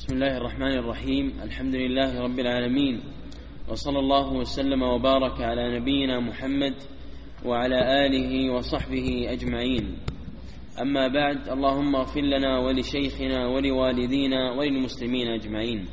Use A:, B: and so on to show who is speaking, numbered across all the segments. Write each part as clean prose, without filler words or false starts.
A: بسم الله الرحمن الرحيم. الحمد لله رب العالمين، وصلى الله وسلم وبارك على نبينا محمد وعلى آله وصحبه أجمعين. أما بعد، اللهم اغفر لنا ولشيخنا ولوالدينا وللمسلمين أجمعين.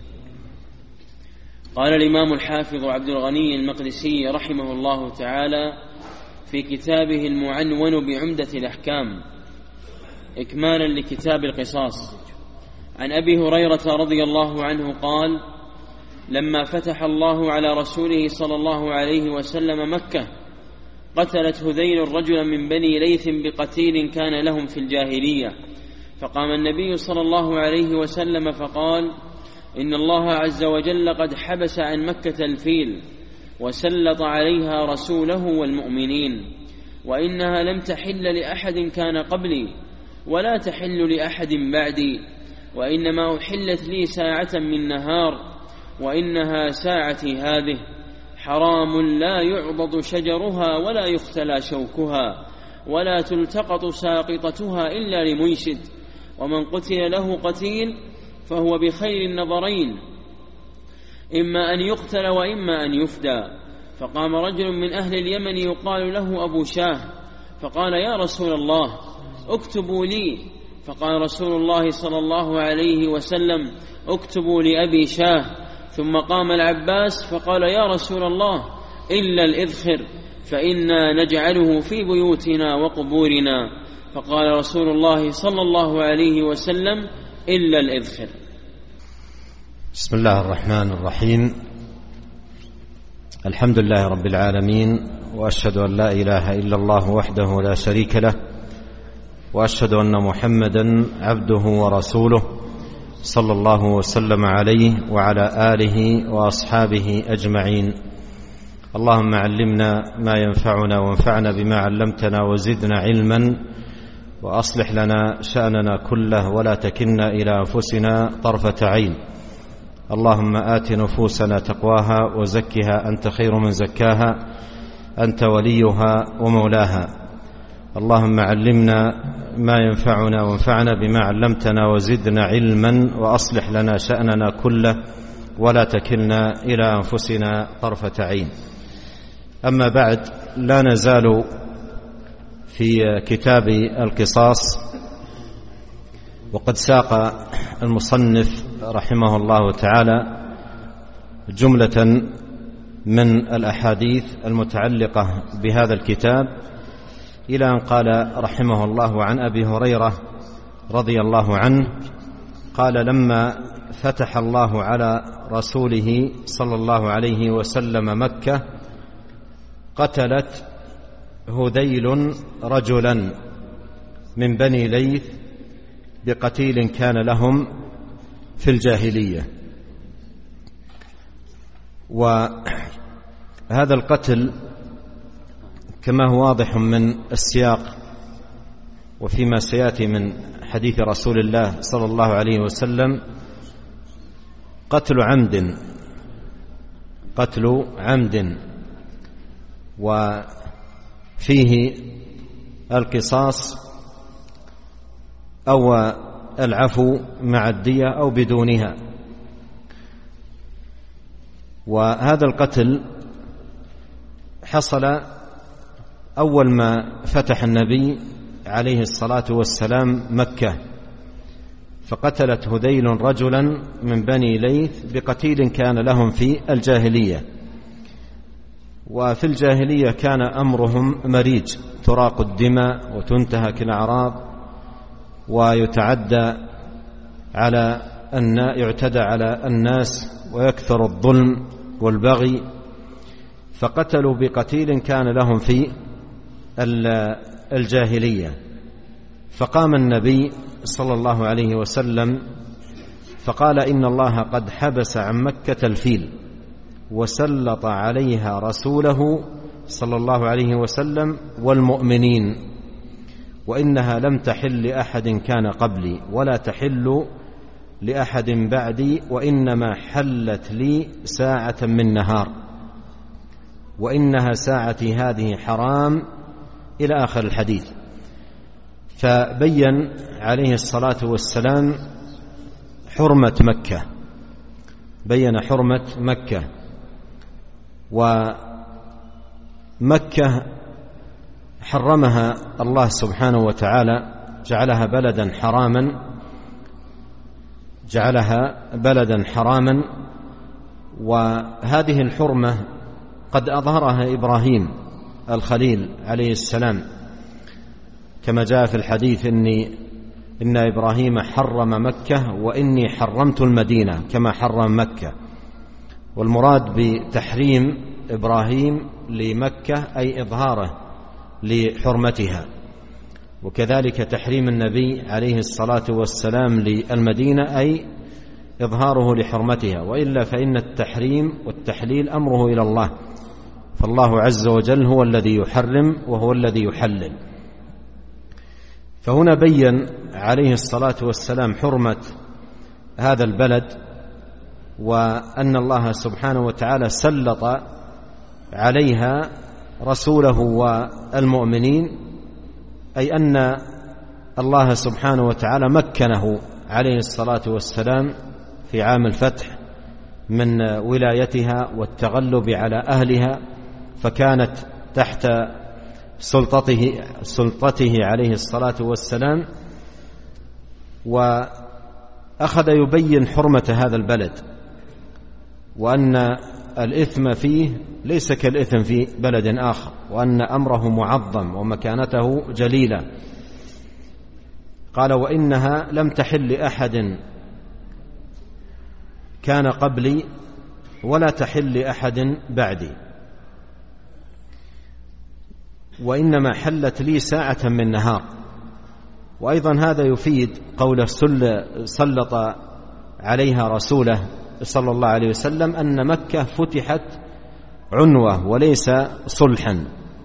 A: قال الإمام الحافظ عبد الغني المقدسي رحمه الله تعالى في كتابه المعنون بعمدة الأحكام إكمالا لكتاب القصاص، عن أبي هريرة رضي الله عنه قال: لما فتح الله على رسوله صلى الله عليه وسلم مكة قتلت هذيل رجلا من بني ليث بقتيل كان لهم في الجاهلية، فقام النبي صلى الله عليه وسلم فقال: إن الله عز وجل قد حبس عن مكة الفيل وسلط عليها رسوله والمؤمنين، وإنها لم تحل لأحد كان قبلي ولا تحل لأحد بعدي، وإنما أحلت لي ساعة من نهار، وإنها ساعتي هذه، حرام لا يعضد شجرها ولا يختلى شوكها ولا تلتقط ساقطتها إلا لمنشد، ومن قتل له قتيل فهو بخير النظرين، إما أن يقتل وإما أن يفدى. فقام رجل من أهل اليمن يقال له أبو شاه فقال: يا رسول الله اكتبوا لي. فقال رسول الله صلى الله عليه وسلم: اكتبوا لأبي شاه. ثم قام العباس فقال: يا رسول الله إلا الإذخر فإنا نجعله في بيوتنا وقبورنا. فقال رسول الله صلى الله عليه وسلم: إلا الإذخر.
B: بسم الله الرحمن الرحيم. الحمد لله رب العالمين، وأشهد أن لا إله إلا الله وحده لا شريك له، وأشهد أن محمدا عبده ورسوله صلى الله وسلم عليه وعلى آله وأصحابه أجمعين. اللهم علمنا ما ينفعنا وانفعنا بما علمتنا وزدنا علما، وأصلح لنا شأننا كله ولا تكلنا إلى أنفسنا طرفة عين. اللهم آت نفوسنا تقواها وزكها أنت خير من زكاها، أنت وليها ومولاها. اللهم علمنا ما ينفعنا وانفعنا بما علمتنا وزدنا علما، وأصلح لنا شأننا كله ولا تكلنا إلى أنفسنا طرفة عين. أما بعد، لا نزال في كتاب القصاص، وقد ساق المصنف رحمه الله تعالى جملة من الأحاديث المتعلقة بهذا الكتاب، إلى أن قال رحمه الله: عن أبي هريرة رضي الله عنه قال: لما فتح الله على رسوله صلى الله عليه وسلم مكة قتلت هذيل رجلا من بني ليث بقتيل كان لهم في الجاهلية. وهذا القتل كما هو واضح من السياق وفيما سيأتي من حديث رسول الله صلى الله عليه وسلم قتل عمد، وفيه القصاص أو العفو مع الدية أو بدونها. وهذا القتل حصل أول ما فتح النبي عليه الصلاة والسلام مكة، فقتلت هذيل رجلا من بني ليث بقتيل كان لهم في الجاهلية. وفي الجاهلية كان أمرهم مريج، تراق الدماء وتنتهك الأعراض ويعتدى على الناس ويكثر الظلم والبغي، فقتلوا بقتيل كان لهم في الجاهلية. فقام النبي صلى الله عليه وسلم فقال: إن الله قد حبس عن مكة الفيل وسلط عليها رسوله صلى الله عليه وسلم والمؤمنين، وإنها لم تحل لأحد كان قبلي ولا تحل لأحد بعدي، وإنما حلت لي ساعة من نهار، وإنها ساعتي هذه حرام، إلى آخر الحديث. فبين عليه الصلاة والسلام حرمة مكة، بين حرمة مكة. ومكة حرمها الله سبحانه وتعالى، جعلها بلدا حراما. وهذه الحرمة قد أظهرها إبراهيم الخليل عليه السلام، كما جاء في الحديث إن إبراهيم حرم مكة وإني حرمت المدينة كما حرم مكة. والمراد بتحريم إبراهيم لمكة أي إظهاره لحرمتها، وكذلك تحريم النبي عليه الصلاة والسلام للمدينة أي إظهاره لحرمتها، وإلا فإن التحريم والتحليل أمره إلى الله، فالله عز وجل هو الذي يحرم وهو الذي يحلل. فهنا بين عليه الصلاة والسلام حرمة هذا البلد، وأن الله سبحانه وتعالى سلط عليها رسوله والمؤمنين، أي أن الله سبحانه وتعالى مكنه عليه الصلاة والسلام في عام الفتح من ولايتها والتغلب على أهلها، فكانت تحت سلطته عليه الصلاة والسلام. وأخذ يبين حرمة هذا البلد، وأن الإثم فيه ليس كالإثم في بلد آخر، وأن أمره معظم ومكانته جليلة. قال: وإنها لم تحل لأحد كان قبلي ولا تحل لأحد بعدي، وإنما حلت لي ساعة من نهار. وأيضا هذا يفيد قول سلط عليها رسوله صلى الله عليه وسلم أن مكة فتحت عنوة وليس صلحا،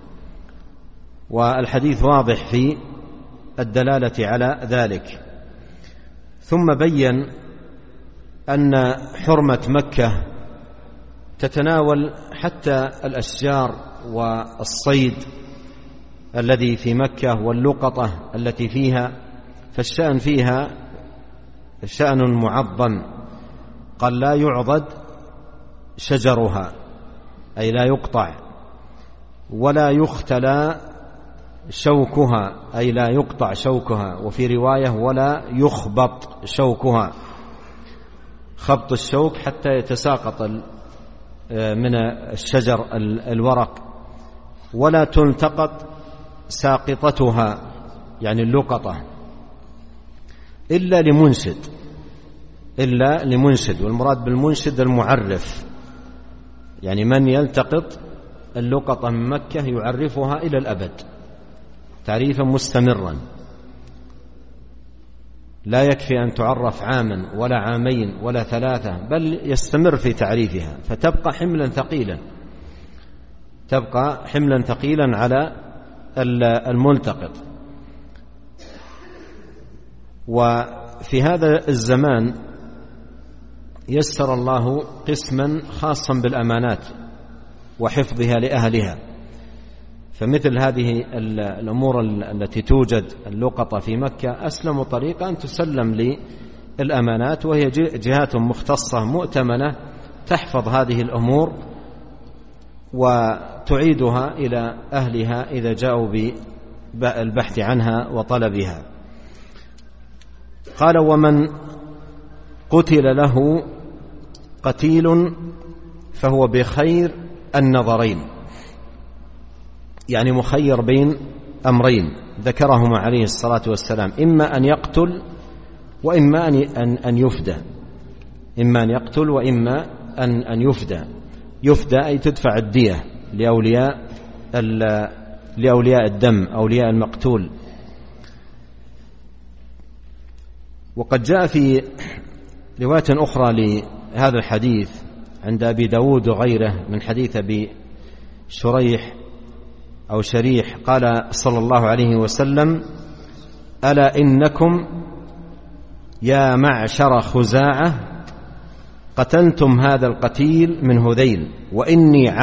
B: والحديث واضح في الدلالة على ذلك. ثم بين أن حرمة مكة تتناول حتى الأشجار والصيد الذي في مكة واللقطة التي فيها، فالشأن فيها شأن معظم. قال: لا يعضد شجرها أي لا يقطع، ولا يختلى شوكها أي لا يقطع شوكها، وفي رواية ولا يخبط شوكها، خبط الشوك حتى يتساقط من الشجر الورق، ولا تلتقط ساقطتها يعني اللقطة إلا لمنشد، والمراد بالمنشد المعرف، يعني من يلتقط اللقطة من مكة يعرفها إلى الأبد تعريفا مستمرا، لا يكفي أن تعرف عاما ولا عامين ولا ثلاثة، بل يستمر في تعريفها، فتبقى حملا ثقيلا على الملتقط. وفي هذا الزمان يسر الله قسما خاصا بالأمانات وحفظها لأهلها، فمثل هذه الأمور التي توجد اللقطة في مكة أسلم طريقة أن تسلم للأمانات، وهي جهات مختصة مؤتمنة تحفظ هذه الأمور وتعيدها إلى أهلها إذا جاءوا بالبحث عنها وطلبها. قال: ومن قتل له قتيل فهو بخير النظرين، يعني مخير بين أمرين ذكرهما عليه الصلاة والسلام، إما أن يقتل وإما أن يفدى، إما أن يقتل وإما أن يفدى أي تدفع الدية لأولياء الدم، أولياء المقتول. وقد جاء في رواية أخرى لهذا الحديث عند أبي داود وغيره من حديث أبي شريح قال صلى الله عليه وسلم: ألا إنكم يا معشر خزاعة قتلتم هذا القتيل من هذيل،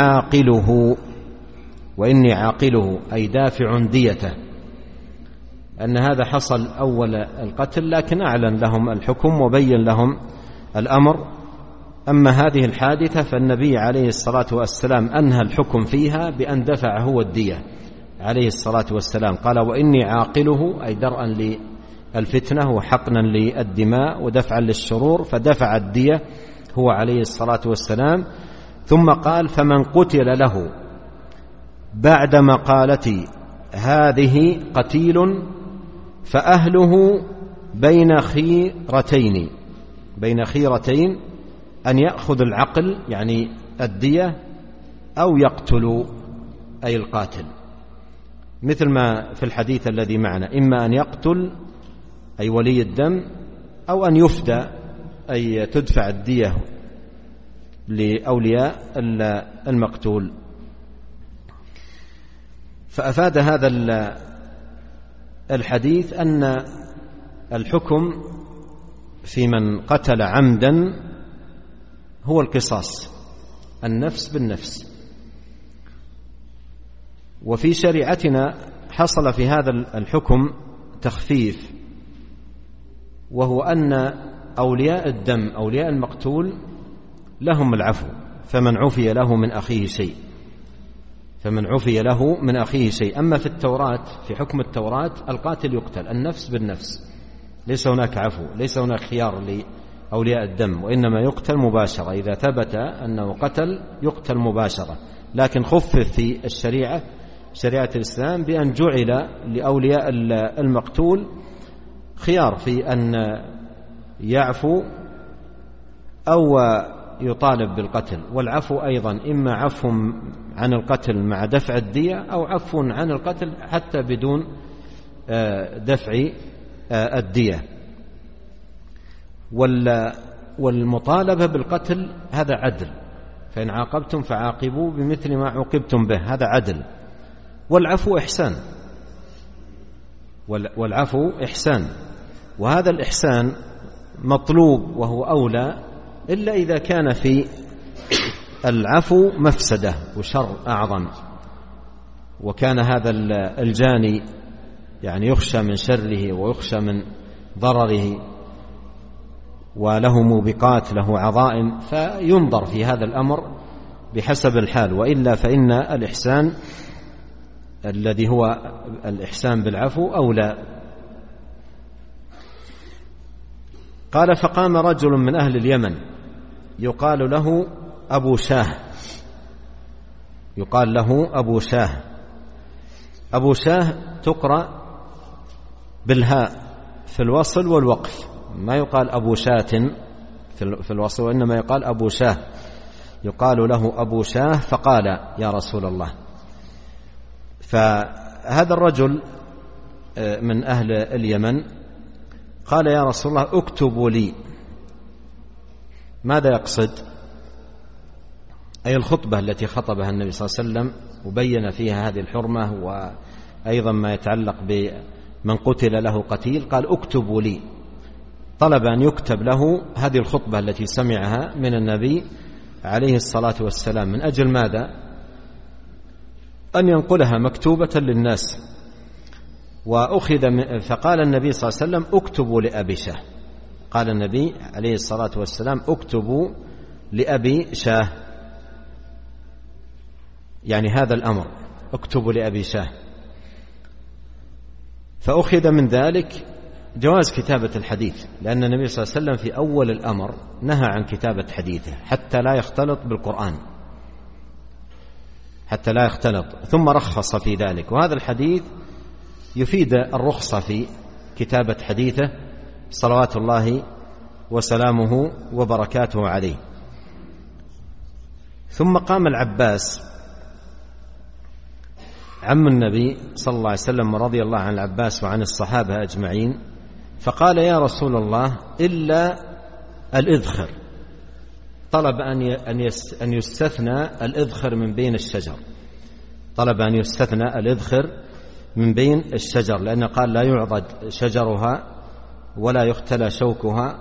B: وإني عاقله أي دافع ديته، أن هذا حصل أول القتل، لكن أعلن لهم الحكم وبين لهم الأمر. أما هذه الحادثة فالنبي عليه الصلاة والسلام أنهى الحكم فيها بأن دفع هو الدية عليه الصلاة والسلام. قال: وإني عاقله، أي درءا للفتنة وحقنا للدماء ودفعا للشرور، فدفع الدية هو عليه الصلاة والسلام. ثم قال: فمن قتل له بعد مقالتي هذه قتيل فأهله بين خيرتين أن يأخذ العقل يعني الدية أو يقتل أي القاتل، مثل ما في الحديث الذي معنا: إما أن يقتل أي ولي الدم، أو أن يفدى أي تدفع الدية لأولياء المقتول. فأفاد هذا الحديث أن الحكم في من قتل عمدا هو القصاص، النفس بالنفس. وفي شريعتنا حصل في هذا الحكم تخفيف، وهو أن أولياء الدم أولياء المقتول لهم العفو، فمن عفي له من أخيه شيء. أما في التوراة، في حكم التوراة، القاتل يقتل النفس بالنفس، ليس هناك عفو، ليس هناك خيار لأولياء الدم، وإنما يقتل مباشرة. إذا ثبت أنه قتل يقتل مباشرة. لكن خفف في شريعة الإسلام بأن جعل لأولياء المقتول خيار في أن يعفو أو يطالب بالقتل. والعفو أيضا إما عفو عن القتل مع دفع الدية، أو عفو عن القتل حتى بدون دفع الدية. والمطالبة بالقتل هذا عدل، فإن عاقبتم فعاقبوا بمثل ما عوقبتم به، هذا عدل. والعفو إحسان، وهذا الإحسان مطلوب وهو أولى، إلا إذا كان في العفو مفسدة وشر أعظم، وكان هذا الجاني يعني يخشى من شره ويخشى من ضرره، وله موبقات، له عظائم، فينظر في هذا الأمر بحسب الحال. وإلا فإن الإحسان الذي هو الإحسان بالعفو أولى. قال: فقام رجل من أهل اليمن يقال له أبو شاه. أبو شاه تقرأ بالهاء في الوصل والوقف، ما يقال أبو شاة في الوصل، وإنما يقال أبو شاه. يقال له أبو شاه، فقال: يا رسول الله. فهذا الرجل من أهل اليمن قال: يا رسول الله اكتبوا لي. ماذا يقصد؟ أي الخطبة التي خطبها النبي صلى الله عليه وسلم وبين فيها هذه الحرمة، وأيضا ما يتعلق بمن قتل له قتيل. قال: اكتبوا لي، طلب أن يكتب له هذه الخطبة التي سمعها من النبي عليه الصلاة والسلام. من أجل ماذا؟ أن ينقلها مكتوبة للناس. فقال النبي صلى الله عليه وسلم: اكتبوا لأبي شاه. قال النبي عليه الصلاة والسلام: اكتبوا لأبي شاه، يعني هذا الأمر، اكتبوا لأبي شاه. فأخذ من ذلك جواز كتابة الحديث، لأن النبي صلى الله عليه وسلم في أول الأمر نهى عن كتابة حديثه حتى لا يختلط بالقرآن، ثم رخص في ذلك. وهذا الحديث يفيد الرخصة في كتابة حديثه صلوات الله وسلامه وبركاته عليه. ثم قام العباس عم النبي صلى الله عليه وسلم، ورضي الله عن العباس وعن الصحابة أجمعين، فقال: يا رسول الله إلا الإذخر. طلب أن يستثنى الإذخر من بين الشجر، لأنه قال: لا يعضد شجرها ولا يختلى شوكها،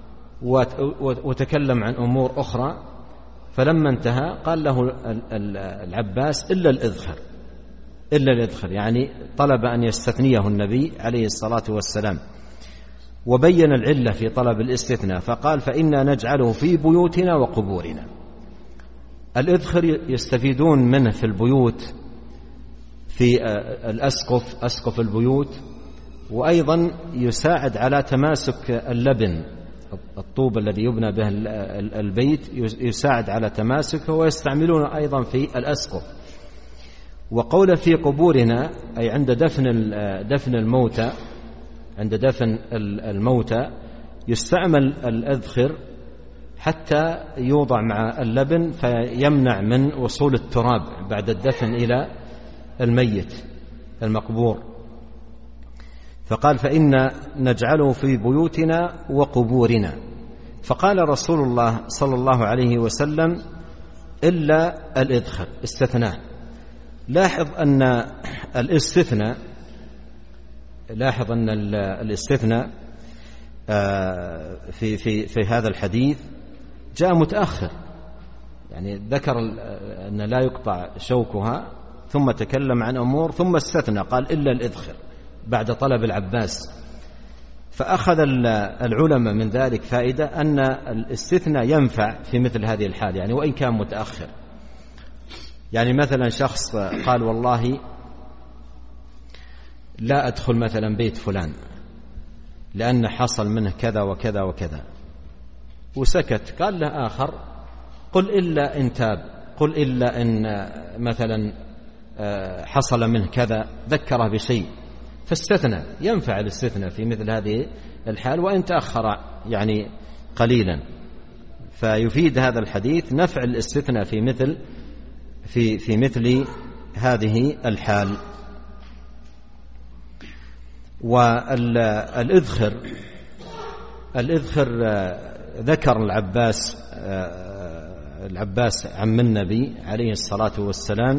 B: وتكلم عن أمور أخرى. فلما انتهى قال له العباس: إلا الإذخر، إلا الإذخر، يعني طلب أن يستثنيه النبي عليه الصلاة والسلام، وبين العلة في طلب الاستثناء فقال: فإنا نجعله في بيوتنا وقبورنا. الإذخر يستفيدون منه في البيوت، في الأسقف، أسقف البيوت، وأيضا يساعد على تماسك اللبن، الطوب الذي يبنى به البيت يساعد على تماسكه، ويستعملون أيضا في الأسقف. وقول في قبورنا أي عند دفن الموتى، عند دفن الموتى يستعمل الأذخر حتى يوضع مع اللبن فيمنع من وصول التراب بعد الدفن إلى الميت المقبور. فقال: فإنا نجعله في بيوتنا وقبورنا. فقال رسول الله صلى الله عليه وسلم: إلا الإذخر، استثناء. لاحظ أن الاستثناء في هذا الحديث جاء متأخر، يعني ذكر أن لا يقطع شوكها، ثم تكلم عن أمور، ثم استثنى قال: إلا الإذخر بعد طلب العباس. فأخذ العلماء من ذلك فائدة أن الاستثناء ينفع في مثل هذه الحال، يعني وإن كان متأخر. يعني مثلا شخص قال: والله لا أدخل مثلا بيت فلان لأن حصل منه كذا وكذا وكذا، وسكت. قال له آخر: قل إلا إن تاب، قل إلا إن مثلا حصل منه كذا، ذكره بشيء، فاستثنى. ينفع الاستثناء في مثل هذه الحال وإن تأخر يعني قليلا. فيفيد هذا الحديث نفع الاستثناء في مثل هذه الحال. والإذخر ذكر العباس عم النبي عليه الصلاة والسلام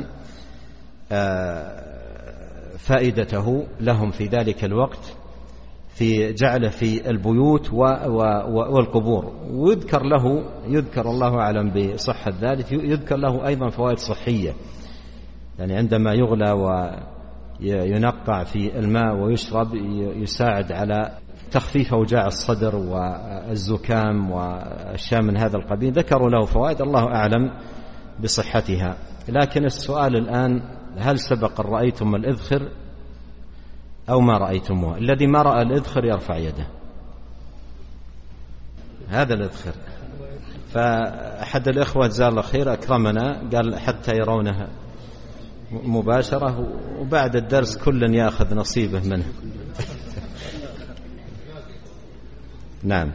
B: فائدته لهم في ذلك الوقت في جعله في البيوت والقبور. ويذكر الله أعلم بصحة ذلك، يذكر له أيضا فوائد صحية، يعني عندما يغلى وينقع في الماء ويشرب يساعد على تخفيف أوجاع الصدر والزكام وأشياء من هذا القبيل. ذكروا له فوائد الله أعلم بصحتها. لكن السؤال الآن: هل سبق رأيتم الإذخر أو ما رأيتموه؟ الذي ما رأى الإذخر يرفع يده. هذا الإذخر. فأحد الإخوة جزاه الله خير أكرمنا قال حتى يرونها مباشرة، وبعد الدرس كل يأخذ نصيبه منه. نعم.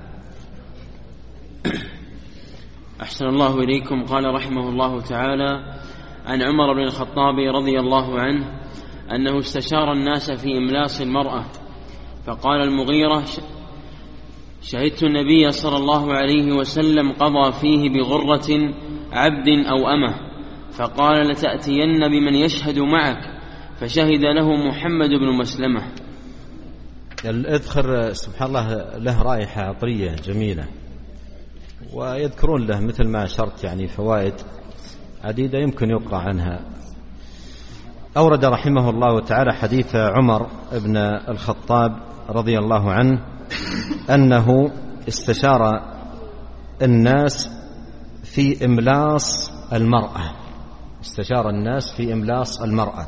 A: أحسن الله إليكم. قال رحمه الله تعالى: عن عمر بن الخطاب رضي الله عنه أنه استشار الناس في إملاص المرأة، فقال المغيرة: شهدت النبي صلى الله عليه وسلم قضى فيه بغرة عبد أو أمه، فقال: لتأتين بمن يشهد معك، فشهد له محمد بن مسلمة.
B: الإذخر سبحان الله له رائحة عطرية جميلة، ويذكرون له مثل ما أشرت يعني فوائد عديدة يمكن يقرأ عنها. أورد رحمه الله تعالى حديث عمر بن الخطاب رضي الله عنه أنه استشار الناس في إملاص المرأة. استشار الناس في إملاص المرأة.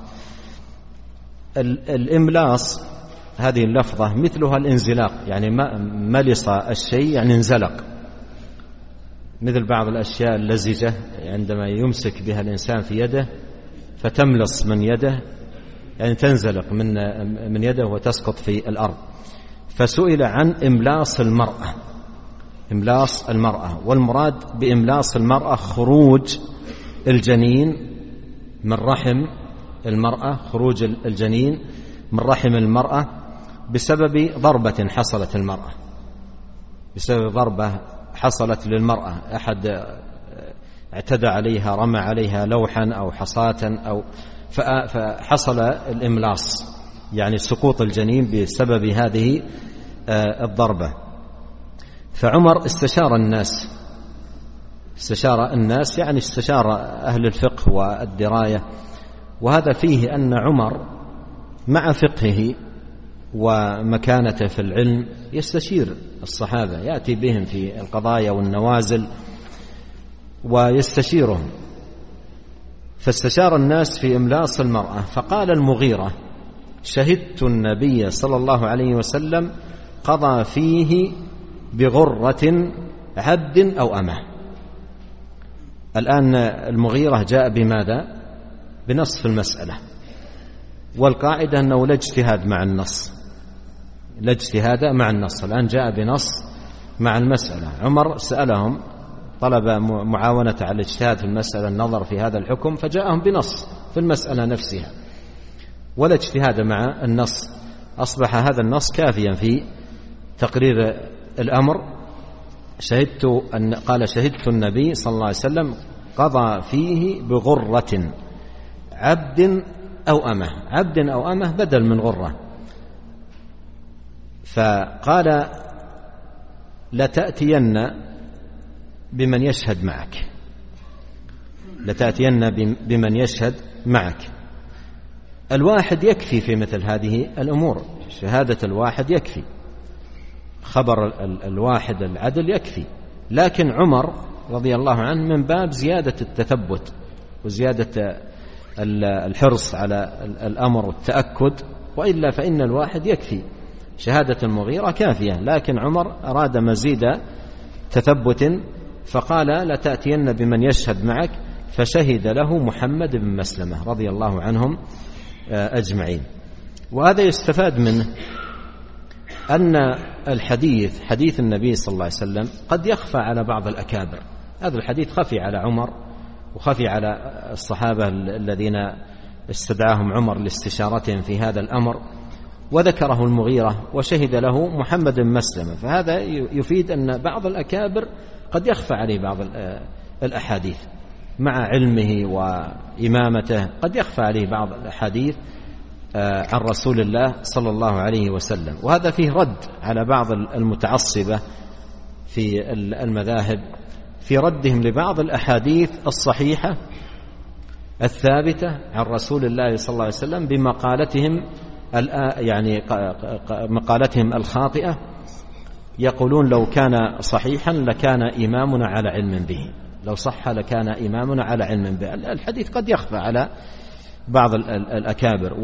B: الإملاص هذه اللفظة مثلها الانزلاق، يعني ملص الشيء يعني انزلق، مثل بعض الأشياء اللزجة عندما يمسك بها الإنسان في يده فتملص من يده، يعني تنزلق من يده وتسقط في الأرض. فسئل عن إملاص المرأة، إملاص المرأة، والمراد بإملاص المرأة خروج الجنين من رحم المرأة، خروج الجنين من رحم المرأة بسبب ضربة حصلت المرأة، بسبب ضربة حصلت للمرأة، أحد اعتدى عليها، رمى عليها لوحا أو حصاة فحصل الإملاص، يعني سقوط الجنين بسبب هذه الضربة. فعمر استشار الناس يعني استشار أهل الفقه والدراية وهذا فيه أن عمر مع فقهه ومكانته في العلم يستشير الصحابة، يأتي بهم في القضايا والنوازل ويستشيرهم. فاستشار الناس في إملاص المرأة، فقال المغيرة: شهدت النبي صلى الله عليه وسلم قضى فيه بغرة عبد أو أمة. الآن المغيرة جاء بماذا؟ بنص في المسألة، والقاعدة أنه لا اجتهاد مع النص، لا اجتهاد مع النص. الآن جاء بنص مع المسألة. عمر سألهم، طلب معاونة على الاجتهاد في المسألة، النظر في هذا الحكم، فجاءهم بنص في المسألة نفسها، ولا اجتهاد مع النص. أصبح هذا النص كافيا في تقرير الأمر. قال: شهدت النبي صلى الله عليه وسلم قضى فيه بغرة عبد أو أمة. عبد أو أمة بدل من غرة. فقال: لتأتين بمن يشهد معك، لتأتين بمن يشهد معك. الواحد يكفي في مثل هذه الأمور، شهادة الواحد يكفي، خبر الواحد العدل يكفي. لكن عمر رضي الله عنه من باب زيادة التثبت وزيادة الحرص على الأمر والتأكد، وإلا فإن الواحد يكفي، شهادة المغيرة كافية. لكن عمر أراد مزيد تثبت، فقال: لتأتين بمن يشهد معك، فشهد له محمد بن مسلمة رضي الله عنهم أجمعين. وهذا يستفاد منه أن الحديث، حديث النبي صلى الله عليه وسلم، قد يخفى على بعض الأكابر. هذا الحديث خفي على عمر وخفي على الصحابة الذين استدعاهم عمر لاستشارتهم في هذا الأمر، وذكره المغيرة وشهد له محمد بن مسلمة. فهذا يفيد أن بعض الأكابر قد يخفى عليه بعض الأحاديث، مع علمه وإمامته قد يخفى عليه بعض الأحاديث عن رسول الله صلى الله عليه وسلم. وهذا فيه رد على بعض المتعصبة في المذاهب، في ردهم لبعض الأحاديث الصحيحة الثابتة عن رسول الله صلى الله عليه وسلم بمقالتهم، يعني مقالتهم الخاطئة. يقولون: لو كان صحيحا لكان إمامنا على علم به، لو صح لكان إمامنا على علم به. الحديث قد يخفى على بعض الأكابر،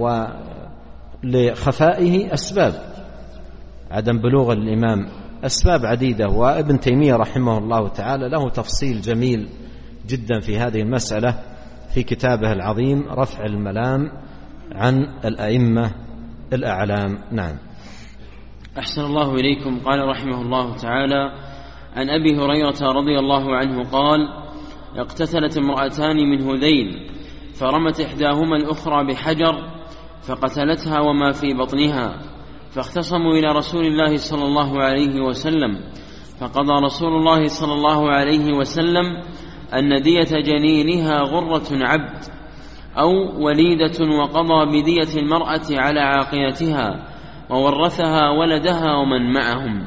B: ولخفائه أسباب، عدم بلوغ الإمام أسباب عديدة. وابن تيمية رحمه الله تعالى له تفصيل جميل جدا في هذه المسألة في كتابه العظيم رفع الملام عن الأئمة الأعلام. نعم.
A: أحسن الله إليكم. قال رحمه الله تعالى: عن أبي هريرة رضي الله عنه قال: اقتتلت امرأتان من هذيل، فرمت إحداهما الأخرى بحجر فقتلتها وما في بطنها، فاختصموا إلى رسول الله صلى الله عليه وسلم، فقضى رسول الله صلى الله عليه وسلم أن دية جنينها غرة عبد أو وليدة، وقضى بدية المرأة على عاقلتها، وورثها ولدها ومن معهم.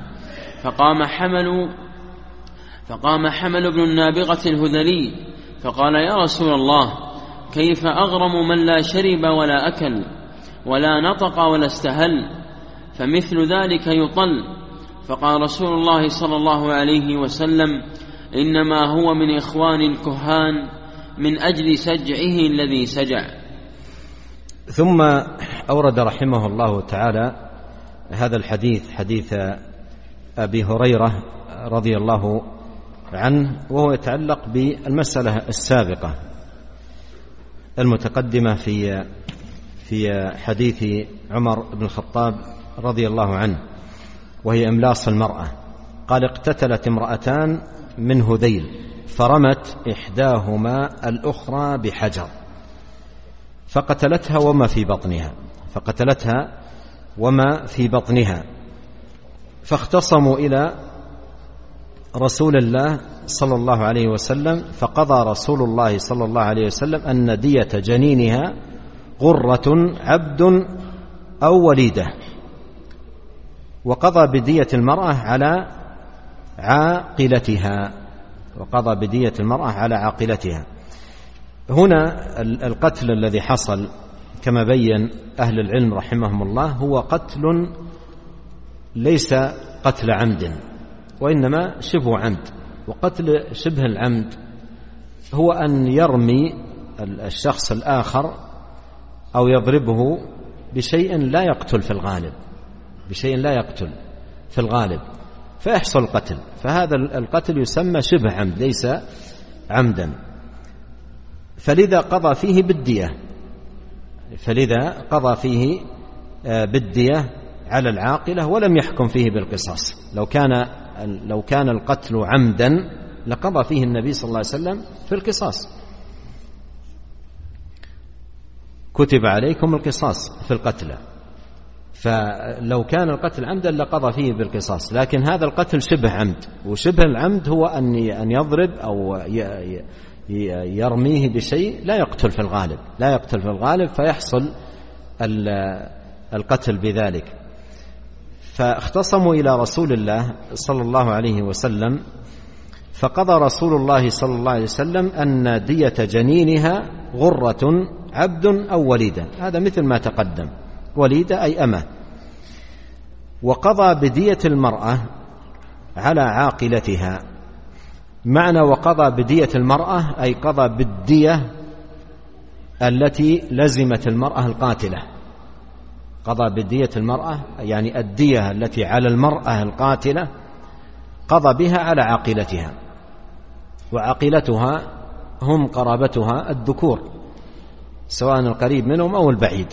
A: فقام حمل بن النابغة الهذلي فقال: يا رسول الله، كيف أغرم من لا شرب ولا أكل ولا نطق ولا استهل؟ فمثل ذلك يطل. فقال رسول الله صلى الله عليه وسلم: إنما هو من إخوان الكهان من أجل سجعه الذي سجع.
B: ثم أورد رحمه الله تعالى هذا الحديث، حديث أبي هريرة رضي الله عنه، وهو يتعلق بالمسألة السابقة المتقدمة في حديث عمر بن الخطاب رضي الله عنه، وهي إملاص المرأة. قال: اقتتلت امرأتان من هذيل، فرمت إحداهما الأخرى بحجر فقتلتها وما في بطنها، فاختصموا إلى رسول الله صلى الله عليه وسلم، فقضى رسول الله صلى الله عليه وسلم أن دية جنينها غرة عبد أو وليدة، وقضى بدية المرأة على عاقلتها. هنا القتل الذي حصل كما بين أهل العلم رحمهم الله هو قتل ليس قتل عمد، وإنما شبه عمد. وقتل شبه العمد هو أن يرمي الشخص الآخر أو يضربه بشيء لا يقتل في الغالب، بشيء لا يقتل في الغالب فيحصل قتل، فهذا القتل يسمى شبه عمد ليس عمدا. فلذا قضى فيه بالدية على العاقلة ولم يحكم فيه بالقصاص. لو كان القتل عمدا لقضى فيه النبي صلى الله عليه وسلم في القصاص، كتب عليكم القصاص في القتلى، فلو كان القتل عمدا لقضى فيه بالقصاص. لكن هذا القتل شبه عمد، وشبه العمد هو أن يضرب أو يرميه بشيء لا يقتل في الغالب فيحصل القتل بذلك. فاختصموا إلى رسول الله صلى الله عليه وسلم، فقضى رسول الله صلى الله عليه وسلم أن دية جنينها غرة عبد أو وليدة، هذا مثل ما تقدم، وليدة أي أمة. وقضى بدية المرأة على عاقلتها. معنى وقضى بدية المرأة أي قضى بالدية التي لزمت المرأة القاتلة. قضى بدية المرأة يعني الدية التي على المرأة القاتلة قضى بها على عاقلتها، وعاقلتها هم قرابتها الذكور سواء القريب منهم أو البعيد،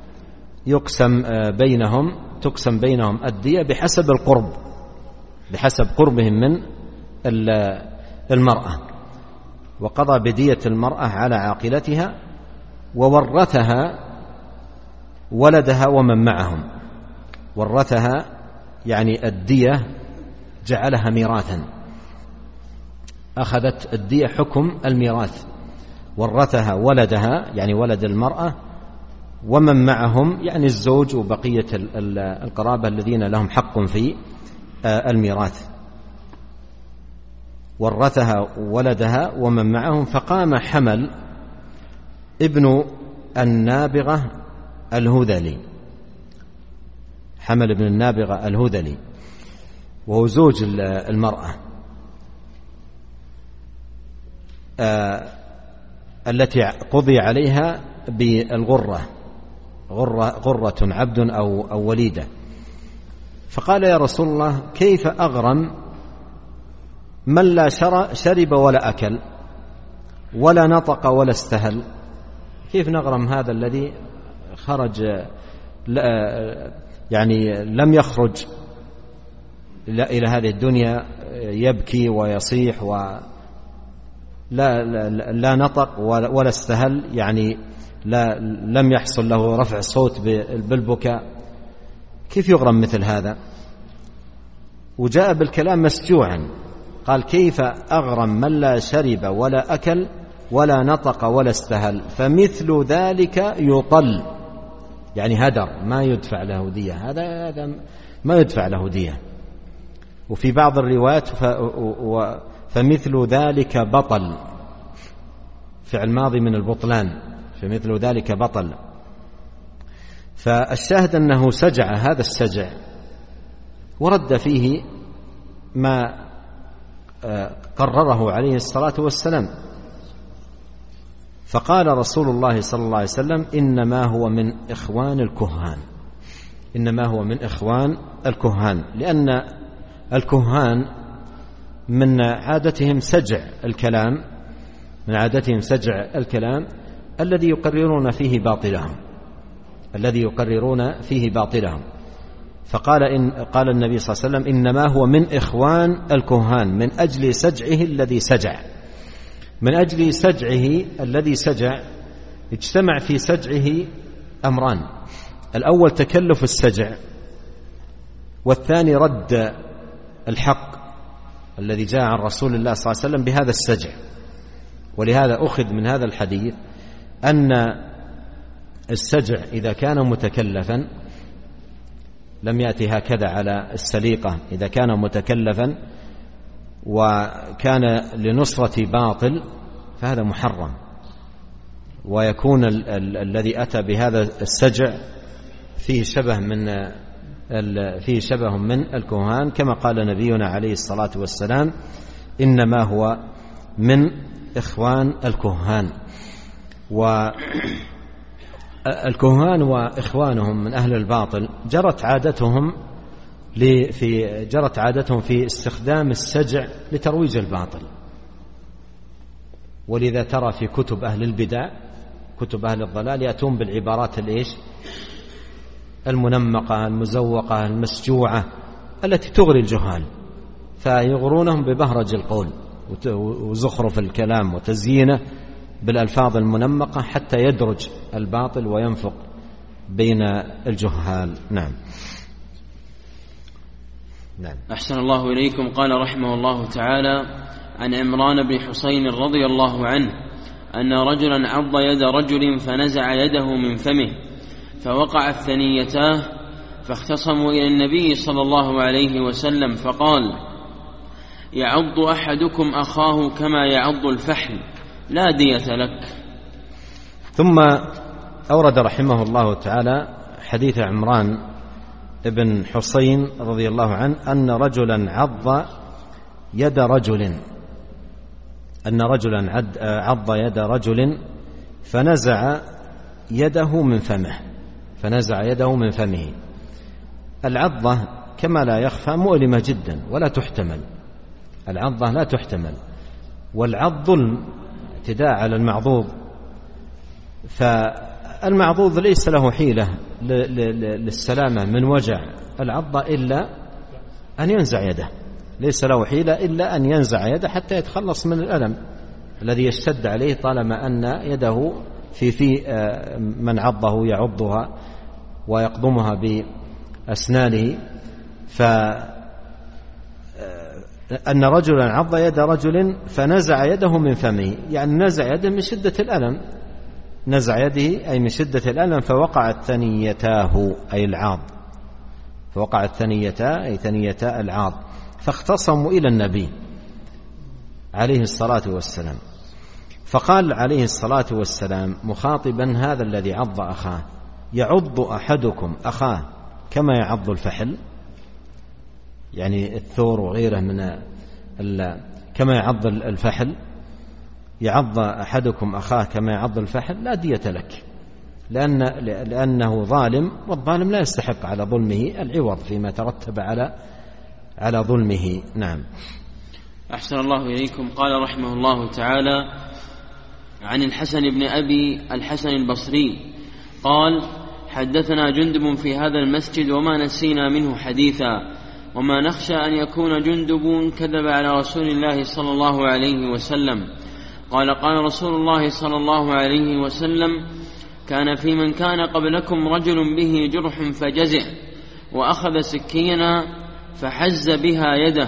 B: تقسم بينهم الدية بحسب القرب، بحسب قربهم من المرأة. وقضى بدية المرأة على عاقلتها وورثها ولدها ومن معهم. ورثها يعني الدية جعلها ميراثا، أخذت الدية حكم الميراث. ورثها ولدها يعني ولد المرأة ومن معهم يعني الزوج وبقية القرابة الذين لهم حق في الميراث. ورثها ولدها ومن معهم. فقام حمل ابن النابغة الهذلي، حمل ابن النابغة الهذلي وهو زوج المرأة التي قضي عليها بالغرة، غرة عبد أو وليدة. فقال يا رسول الله كيف أغرم من لا شرب ولا أكل ولا نطق ولا استهل؟ كيف نغرم هذا الذي خرج يعني لم يخرج إلى هذه الدنيا يبكي ويصيح لا نطق ولا استهل، يعني لم يحصل له رفع صوت بالبكاء، كيف يغرم مثل هذا؟ وجاء بالكلام مسجوعا، قال كيف أغرم من لا شرب ولا أكل ولا نطق ولا استهل، فمثل ذلك يطل، يعني هدر ما يدفع له دية، هذا ما يدفع له دية. وفي بعض الروايات فمثل ذلك بطل، فعل ماضي من البطلان، فمثل ذلك بطل. فالشاهد أنه سجع هذا السجع ورد فيه ما قرره عليه الصلاة والسلام. فقال رسول الله صلى الله عليه وسلم إنما هو من إخوان الكهان، إنما هو من إخوان الكهان، لأن الكهان من عادتهم سجع الكلام، من عادتهم سجع الكلام الذي يقررون فيه باطلهم، الذي يقررون فيه باطلهم. فقال قال النبي صلى الله عليه وسلم إنما هو من إخوان الكهان من أجل سجعه الذي سجع، من أجل سجعه الذي سجع. اجتمع في سجعه أمران، الأول تكلف السجع، والثاني رد الحق الذي جاء عن رسول الله صلى الله عليه وسلم بهذا السجع. ولهذا أخذ من هذا الحديث أن السجع إذا كان متكلفا لم يأتي هكذا على السليقة، إذا كان متكلفا وكان لنصرة باطل فهذا محرم، ويكون الذي أتى بهذا السجع فيه شبه من الكهان، كما قال نبينا عليه الصلاة والسلام: إنما هو من إخوان الكهان. والكهان وإخوانهم من أهل الباطل جرت عادتهم في استخدام السجع لترويج الباطل، ولذا ترى في كتب أهل البدع، كتب أهل الضلال، يأتون بالعبارات المنمقة المزوقة المسجوعة التي تغري الجهال، فيغرونهم ببهرج القول وزخرف الكلام وتزيينه بالألفاظ المنمقة حتى يدرج الباطل وينفق بين الجهال. نعم.
A: أحسن الله إليكم. قال رحمه الله تعالى: عن عمران بن حسين رضي الله عنه أن رجلا عض يد رجل فنزع يده من فمه فوقعت ثنيتاه، فاختصموا إلى النبي صلى الله عليه وسلم فقال: يعض أحدكم أخاه كما يعض الفحل، لا دية لك.
B: ثم أورد رحمه الله تعالى حديث عمران ابن حسين رضي الله عنه أن رجلا عض يد رجل فنزع يده من فمه. العضة كما لا يخفى مؤلمة جدا ولا تحتمل، العضة لا تحتمل، والعض ظلم، اعتداء على المعضوض، فالمعضوض ليس له حيلة للسلامة من وجع العضة إلا أن ينزع يده، ليس له حيلة إلا أن ينزع يده حتى يتخلص من الألم الذي يشتد عليه طالما أن يده في من عضه يعضها ويقضمها بأسنانه. أن رجلا عض يد رجل فنزع يده من فمه، يعني نزع يده من شدة الألم، نزع يده أي من شدة الألم، فوقعت ثنيتاه أي العاض، فوقعت ثنيتا أي ثنيتا العاض، فاختصموا إلى النبي عليه الصلاة والسلام، فقال عليه الصلاة والسلام مخاطبا هذا الذي عض أخاه: يعض أحدكم أخاه كما يعض الفحل، يعني الثور وغيره من كما يعض الفحل، يعض أحدكم أخاه كما يعض الفحل، لا دية لك، لأنه ظالم، والظالم لا يستحق على ظلمه العوض فيما ترتب على ظلمه. نعم.
A: أحسن الله إليكم. قال رحمه الله تعالى: عن الحسن بن أبي الحسن البصري قال: حدثنا جندب في هذا المسجد وما نسينا منه حديثا، وما نخشى أن يكون جندب كذب على رسول الله صلى الله عليه وسلم. قال: قال رسول الله صلى الله عليه وسلم: كان في من كان قبلكم رجل به جرح فجزع، وأخذ سكينا فحز بها يده،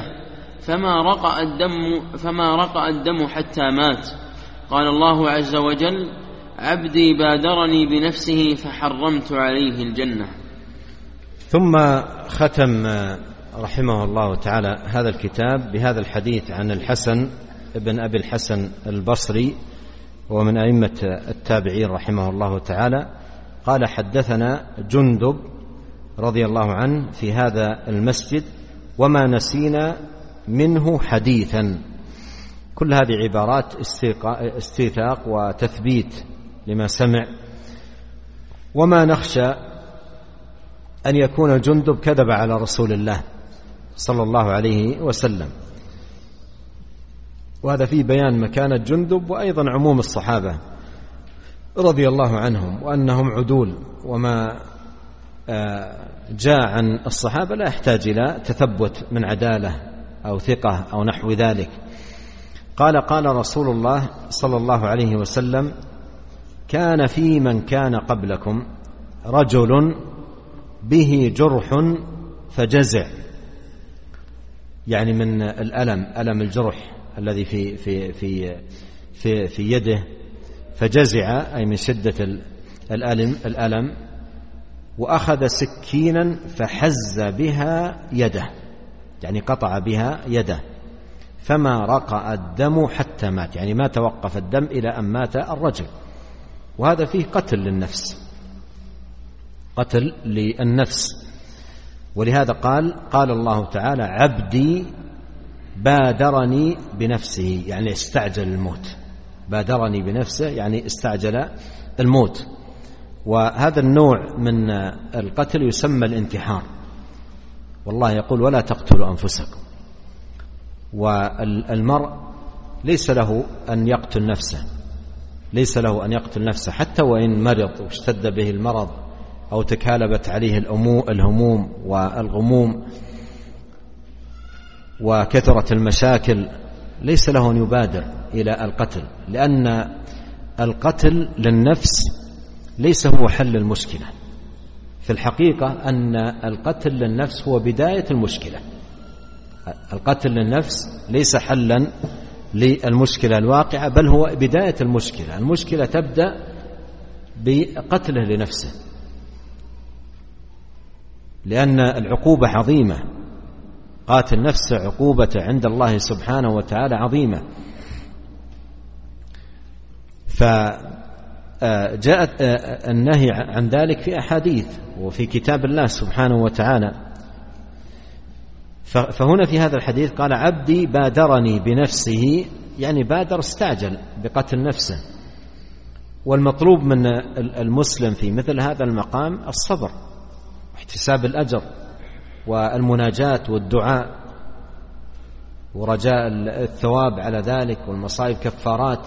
A: فما رقأ الدم حتى مات. قال الله عز وجل: عبدي بادرني بنفسه فحرمت عليه الجنة.
B: ثم ختم رحمه الله تعالى هذا الكتاب بهذا الحديث عن الحسن ابن أبي الحسن البصري، ومن أئمة التابعين رحمه الله تعالى، قال: حدثنا جندب رضي الله عنه في هذا المسجد وما نسينا منه حديثا. كل هذه عبارات استيثاق وتثبيت لما سمع. وما نخشى أن يكون جندب كذب على رسول الله صلى الله عليه وسلم، وهذا فيه بيان مكانة جندب وأيضا عموم الصحابة رضي الله عنهم وأنهم عدول، وما جاء عن الصحابة لا يحتاج إلى تثبت من عدالة أو ثقة أو نحو ذلك. قال رسول الله صلى الله عليه وسلم: كان في من كان قبلكم رجل به جرح فجزع، يعني من ألم الجرح الذي في يده، فجزع أي من شدة الألم، وأخذ سكينا فحز بها يده، يعني قطع بها يده، فما رقأ الدم حتى مات، يعني ما توقف الدم إلى أن مات الرجل. وهذا فيه قتل للنفس، قتل للنفس. ولهذا قال الله تعالى: عبدي بادرني بنفسه، يعني استعجل الموت. بادرني بنفسه يعني استعجل الموت. وهذا النوع من القتل يسمى الانتحار. والله يقول: ولا تقتلوا أنفسكم. والمرء ليس له أن يقتل نفسه، ليس له أن يقتل نفسه حتى وإن مرض واشتد به المرض أو تكالبت عليه الهموم والغموم وكثرت المشاكل، ليس له أن يبادر إلى القتل، لأن القتل للنفس ليس هو حل المشكلة. في الحقيقة أن القتل للنفس هو بداية المشكلة. القتل للنفس ليس حلا للمشكلة الواقعة، بل هو بداية المشكلة. المشكلة تبدأ بقتله لنفسه، لأن العقوبة عظيمة. قاتل نفسه عقوبة عند الله سبحانه وتعالى عظيمة. فجاءت النهي عن ذلك في أحاديث وفي كتاب الله سبحانه وتعالى. فهنا في هذا الحديث قال: عبدي بادرني بنفسه، يعني بادر، استعجل بقتل نفسه. والمطلوب من المسلم في مثل هذا المقام الصبر واحتساب الأجر والمناجاة والدعاء ورجاء الثواب على ذلك، والمصائب كفارات.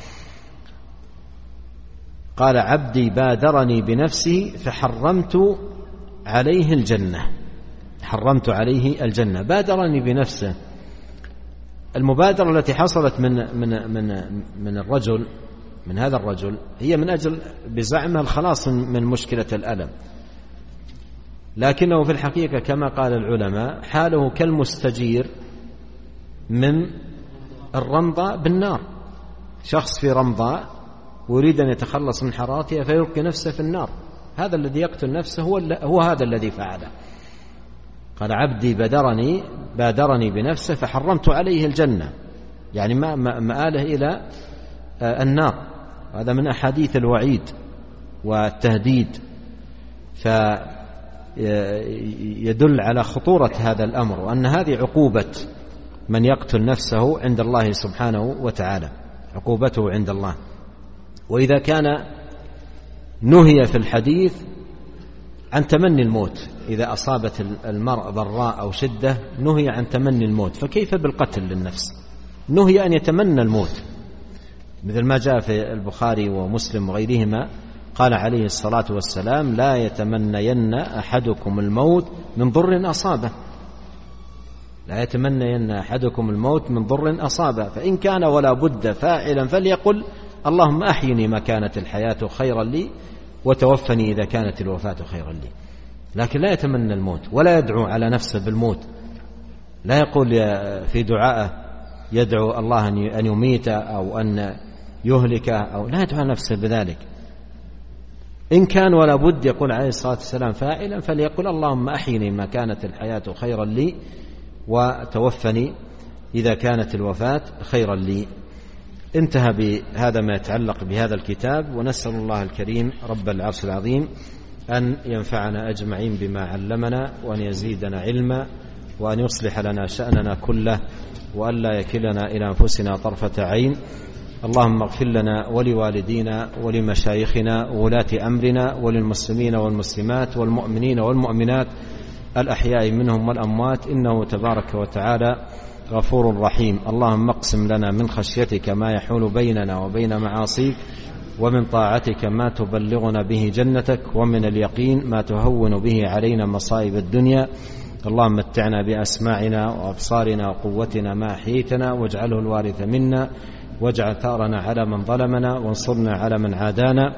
B: قال: عبدي بادرني بنفسه فحرمت عليه الجنة. حرمت عليه الجنة. بادرني بنفسه. المبادرة التي حصلت من الرجل، من هذا الرجل، هي من أجل بزعمه الخلاص من مشكلة الألم، لكنه في الحقيقة كما قال العلماء حاله كالمستجير من الرمضة بالنار. شخص في رمضة ويريد أن يتخلص من حرارتها فيلقي نفسه في النار. هذا الذي يقتل نفسه هو هذا الذي فعله. قال: عبدي بادرني بنفسه فحرمت عليه الجنة، يعني مآله إلى النار. هذا من أحاديث الوعيد والتهديد، فيدل على خطورة هذا الأمر، وأن هذه عقوبة من يقتل نفسه عند الله سبحانه وتعالى، عقوبته عند الله. وإذا كان نهي في الحديث عن تمني الموت، إذا أصابت المرء ضراء أو شدة نهي عن تمني الموت، فكيف بالقتل للنفس؟ نهي أن يتمنى الموت، مثل ما جاء في البخاري ومسلم وغيرهما قال عليه الصلاة والسلام: لا يتمنين أحدكم الموت من ضر أصابه. لا يتمنين أحدكم الموت من ضر أصابه، فإن كان ولا بد فاعلا فليقل: اللهم أحيني ما كانت الحياة خيرا لي وتوفني إذا كانت الوفاة خيرا لي. لكن لا يتمنى الموت ولا يدعو على نفسه بالموت. لا يقول في دعائه يدعو الله أن يميته أو أن يهلكه، أو لا يدعو نفسه بذلك. إن كان ولا بد يقول عليه الصلاة والسلام فاعلا فليقول: اللهم أحيني ما كانت الحياة خيرا لي وتوفني إذا كانت الوفاة خيرا لي. انتهى بهذا ما يتعلق بهذا الكتاب، ونسأل الله الكريم رب العرش العظيم أن ينفعنا أجمعين بما علمنا، وأن يزيدنا علما، وأن يصلح لنا شأننا كله، وأن لا يكلنا إلى أنفسنا طرفة عين. اللهم اغفر لنا ولوالدينا ولمشايخنا وولاة أمرنا وللمسلمين والمسلمات والمؤمنين والمؤمنات الأحياء منهم والأموات، إنه تبارك وتعالى غفور رحيم. اللهم اقسم لنا من خشيتك ما يحول بيننا وبين معاصيك، ومن طاعتك ما تبلغنا به جنتك، ومن اليقين ما تهون به علينا مصائب الدنيا. اللهم متعنا بأسماعنا وأبصارنا وقوتنا ما أحييتنا، واجعله الوارث منا، واجعل ثارنا على من ظلمنا، وانصرنا على من عادانا،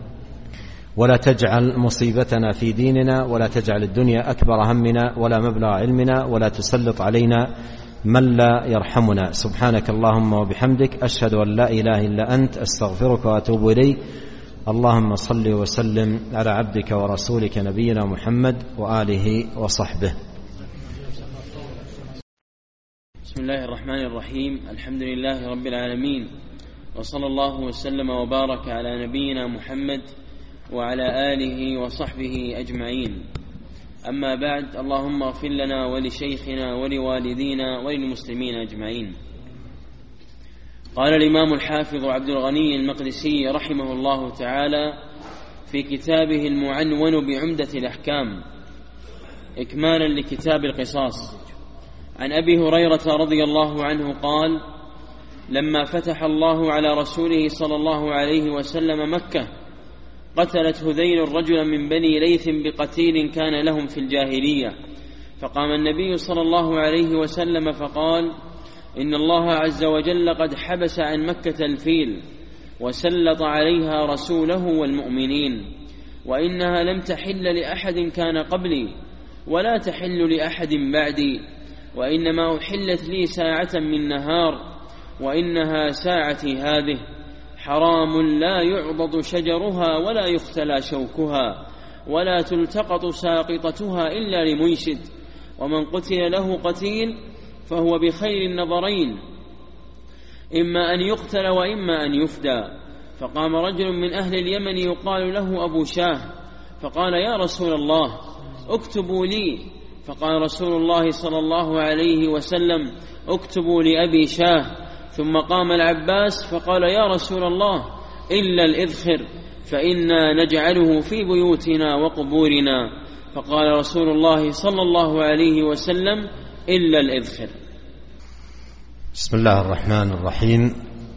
B: ولا تجعل مصيبتنا في ديننا، ولا تجعل الدنيا أكبر همنا ولا مبلغ علمنا، ولا تسلط علينا من لا يرحمنا. سبحانك اللهم وبحمدك، أشهد أن لا إله إلا أنت، أستغفرك وأتوب إليك. اللهم صل وسلم على عبدك ورسولك نبينا محمد وآله وصحبه.
A: بسم الله الرحمن الرحيم. الحمد لله رب العالمين، وصلى الله وسلم وبارك على نبينا محمد وعلى آله وصحبه أجمعين. أما بعد، اللهم اغفر لنا ولشيخنا ولوالدينا وللمسلمين أجمعين. قال الإمام الحافظ عبد الغني المقدسي رحمه الله تعالى في كتابه المعنون بعمدة الأحكام إكمالا لكتاب القصاص عن أبي هريرة رضي الله عنه قال: لما فتح الله على رسوله صلى الله عليه وسلم مكة قتلت هذيل رجلا من بني ليث بقتيل كان لهم في الجاهلية، فقام النبي صلى الله عليه وسلم فقال: إن الله عز وجل قد حبس عن مكة الفيل وسلط عليها رسوله والمؤمنين، وإنها لم تحل لأحد كان قبلي ولا تحل لأحد بعدي، وإنما أحلت لي ساعة من نهار، وإنها ساعتي هذه، حرام لا يعضد شجرها ولا يختلى شوكها ولا تلتقط ساقطتها إلا لمنشد، ومن قتل له قتيل فهو بخير النظرين، إما أن يقتل وإما أن يفدى. فقام رجل من أهل اليمن يقال له أبو شاه فقال: يا رسول الله اكتبوا لي. فقال رسول الله صلى الله عليه وسلم: اكتبوا لأبي شاه. ثم قام العباس فقال: يا رسول الله إلا الإذخر فإنا نجعله في بيوتنا وقبورنا. فقال رسول الله صلى الله عليه وسلم: إلا الإذخر.
B: بسم الله الرحمن الرحيم.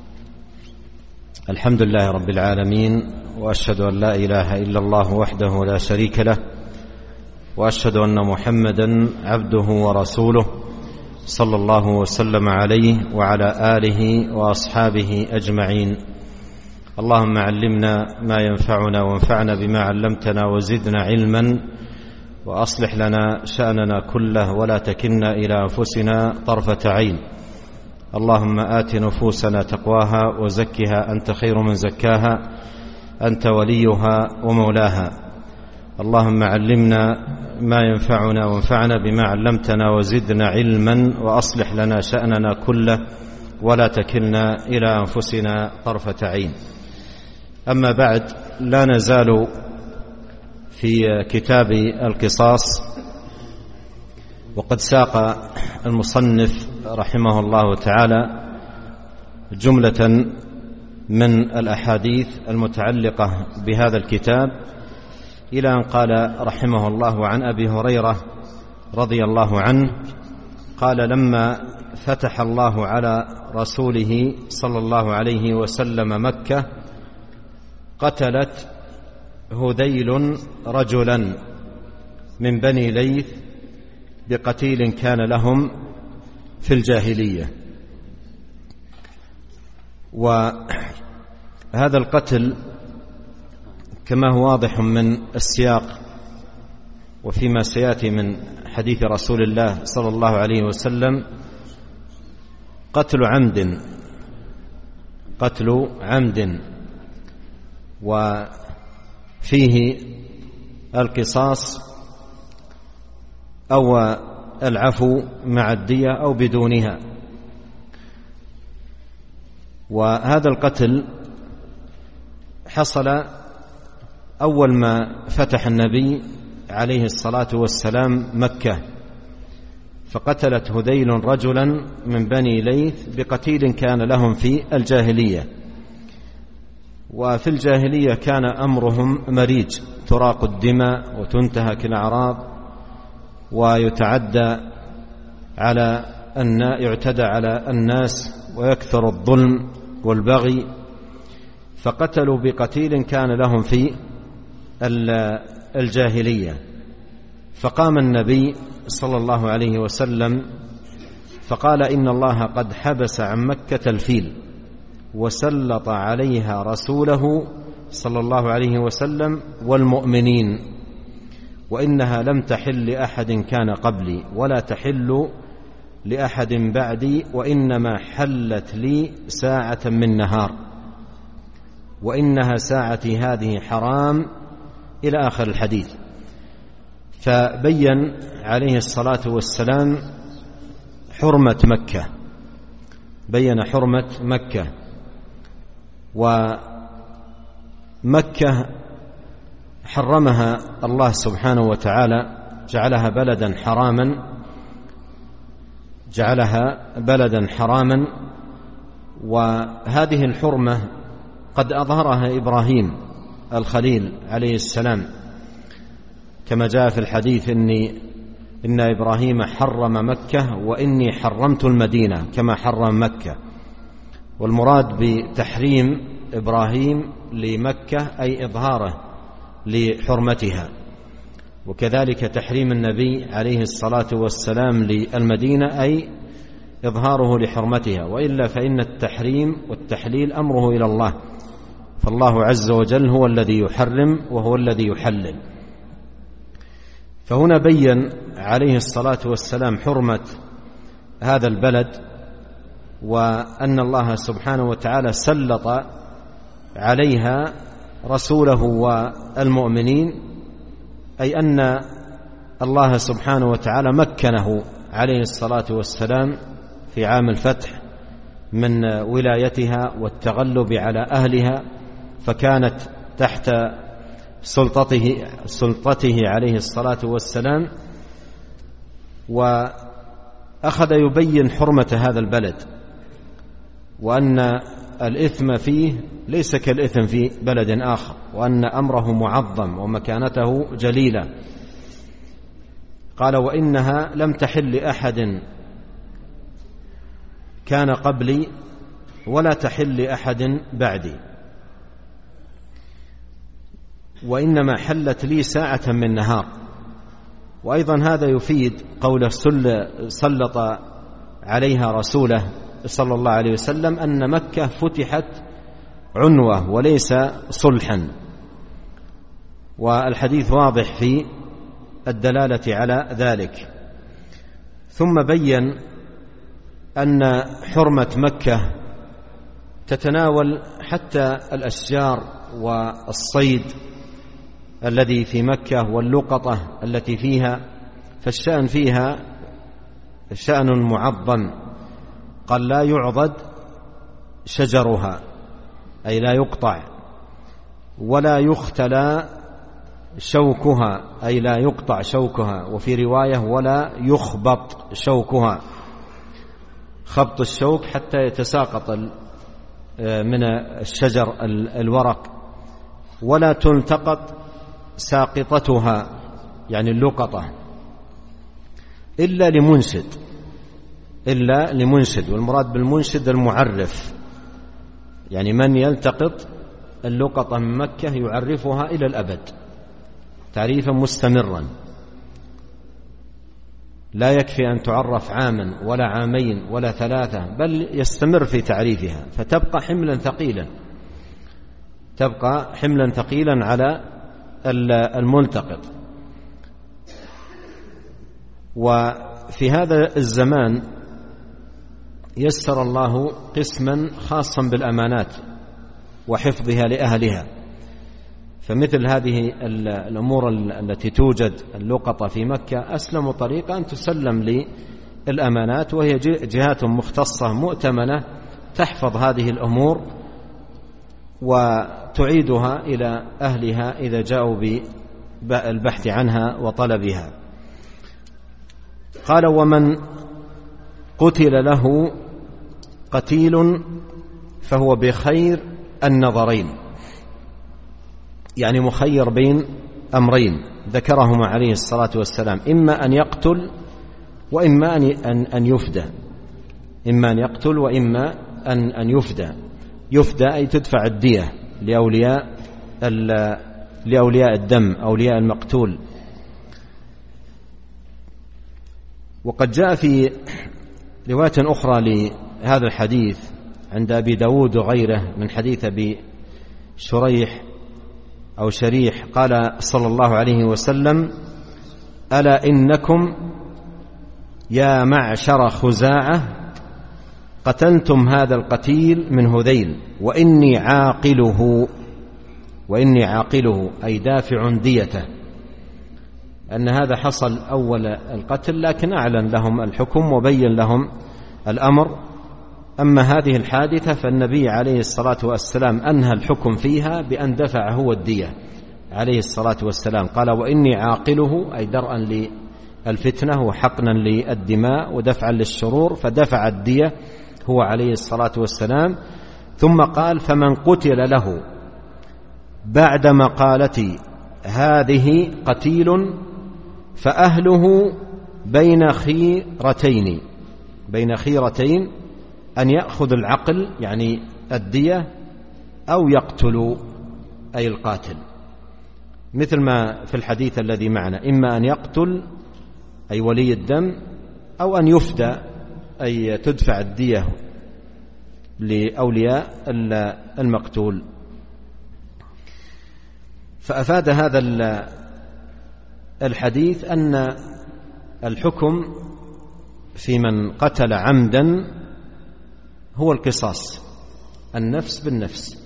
B: الحمد لله رب العالمين، وأشهد أن لا إله إلا الله وحده لا شريك له، وأشهد أن محمدا عبده ورسوله صلى الله وسلم عليه وعلى آله وأصحابه أجمعين. اللهم علمنا ما ينفعنا وانفعنا بما علمتنا وزدنا علما، وأصلح لنا شأننا كله ولا تكلنا إلى أنفسنا طرفة عين. اللهم آت نفوسنا تقواها وزكها أنت خير من زكاها، أنت وليها ومولاها. اللهم علمنا ما ينفعنا وانفعنا بما علمتنا وزدنا علما، وأصلح لنا شأننا كله ولا تكلنا إلى أنفسنا طرفة عين. أما بعد، لا نزال في كتاب القصاص، وقد ساق المصنف رحمه الله تعالى جملة من الأحاديث المتعلقة بهذا الكتاب، إلى أن قال رحمه الله عن أبي هريرة رضي الله عنه قال: لما فتح الله على رسوله صلى الله عليه وسلم مكة قتلت هذيل رجلا من بني ليث بقتيل كان لهم في الجاهلية. وهذا القتل كما هو واضح من السياق وفيما سيأتي من حديث رسول الله صلى الله عليه وسلم قتل عمد، وفيه القصاص أو العفو مع الدية أو بدونها. وهذا القتل حصل أول ما فتح النبي عليه الصلاة والسلام مكة، فقتلت هذيل رجلا من بني ليث بقتيل كان لهم في الجاهلية. وفي الجاهلية كان أمرهم مريج، تراق الدماء وتنتهك الأعراض ويعتدى على الناس ويكثر الظلم والبغي، فقتلوا بقتيل كان لهم في الجاهلية. فقام النبي صلى الله عليه وسلم فقال: إن الله قد حبس عن مكة الفيل وسلط عليها رسوله صلى الله عليه وسلم والمؤمنين، وإنها لم تحل لأحد كان قبلي ولا تحل لأحد بعدي، وإنما حلت لي ساعة من نهار، وإنها ساعتي هذه حرام، إلى آخر الحديث. فبين عليه الصلاة والسلام حرمة مكة، بين حرمة مكة، ومكة حرمها الله سبحانه وتعالى، جعلها بلدا حراما، وهذه الحرمة قد أظهرها إبراهيم الخليل عليه السلام، كما جاء في الحديث إن إبراهيم حرم مكة وإني حرمت المدينة كما حرم مكة. والمراد بتحريم إبراهيم لمكة أي إظهاره لحرمتها، وكذلك تحريم النبي عليه الصلاة والسلام للمدينة أي إظهاره لحرمتها، وإلا فإن التحريم والتحليل أمره إلى الله، فالله عز وجل هو الذي يحرم وهو الذي يحلل. فهنا بين عليه الصلاة والسلام حرمة هذا البلد، وأن الله سبحانه وتعالى سلط عليها رسوله والمؤمنين، أي أن الله سبحانه وتعالى مكنه عليه الصلاة والسلام في عام الفتح من ولايتها والتغلب على أهلها، فكانت تحت سلطته عليه الصلاة والسلام. وأخذ يبين حرمة هذا البلد، وأن الإثم فيه ليس كالإثم في بلد آخر، وأن أمره معظم ومكانته جليلة. قال: وإنها لم تحل لأحد كان قبلي ولا تحل لأحد بعدي، وإنما حلت لي ساعة من نهار. وأيضا هذا يفيد قوله سلط عليها رسوله صلى الله عليه وسلم أن مكة فتحت عنوة وليس صلحا، والحديث واضح في الدلالة على ذلك. ثم بين أن حرمة مكة تتناول حتى الأشجار والصيد الذي في مكة واللقطة التي فيها، فالشأن فيها شأن معظم. قال: لا يعضد شجرها أي لا يقطع، ولا يختلى شوكها أي لا يقطع شوكها، وفي رواية ولا يخبط شوكها، خبط الشوك حتى يتساقط من الشجر الورق، ولا تلتقط ساقطتها يعني اللقطة إلا لمنشد، والمراد بالمنشد المعرف، يعني من يلتقط اللقطة من مكة يعرفها إلى الأبد تعريفا مستمرا، لا يكفي أن تعرف عاما ولا عامين ولا ثلاثة، بل يستمر في تعريفها، فتبقى حملا ثقيلا على الملتقط. وفي هذا الزمان يسر الله قسما خاصا بالأمانات وحفظها لأهلها، فمثل هذه الأمور التي توجد اللقطة في مكة أسلم طريقة أن تسلم للأمانات، وهي جهات مختصة مؤتمنة تحفظ هذه الأمور وتعيدها إلى أهلها إذا جاءوا بالبحث عنها وطلبها. قال: ومن قتل له قتيل فهو بخير النظرين، يعني مخير بين أمرين ذكرهما عليه الصلاة والسلام، إما أن يقتل وإما أن يفدى، إما أن يقتل وإما أن يفدى أي تدفع الدية لأولياء الدم، أولياء المقتول. وقد جاء في رواية أخرى لهذا الحديث عند أبي داود وغيره من حديث أبي شريح قال صلى الله عليه وسلم: ألا إنكم يا معشر خزاعة قتلتم هذا القتيل من هذيل، وإني عاقله أي دافع ديته، أن هذا حصل أول القتل، لكن أعلن لهم الحكم وبين لهم الأمر، أما هذه الحادثة فالنبي عليه الصلاة والسلام أنهى الحكم فيها بأن دفع هو الدية عليه الصلاة والسلام. قال: وإني عاقله، أي درءا للفتنة وحقنا للدماء ودفعا للشرور، فدفع الدية هو عليه الصلاة والسلام. ثم قال: فمن قتل له بعد مقالتي هذه قتيل فأهله بين خيرتين أن يأخذ العقل يعني الدية أو يقتل أي القاتل، مثل ما في الحديث الذي معنا: إما أن يقتل أي ولي الدم، أو أن يفدى أي تدفع الدية لأولياء المقتول. فأفاد هذا الحديث أن الحكم في من قتل عمدا هو القصاص، النفس بالنفس.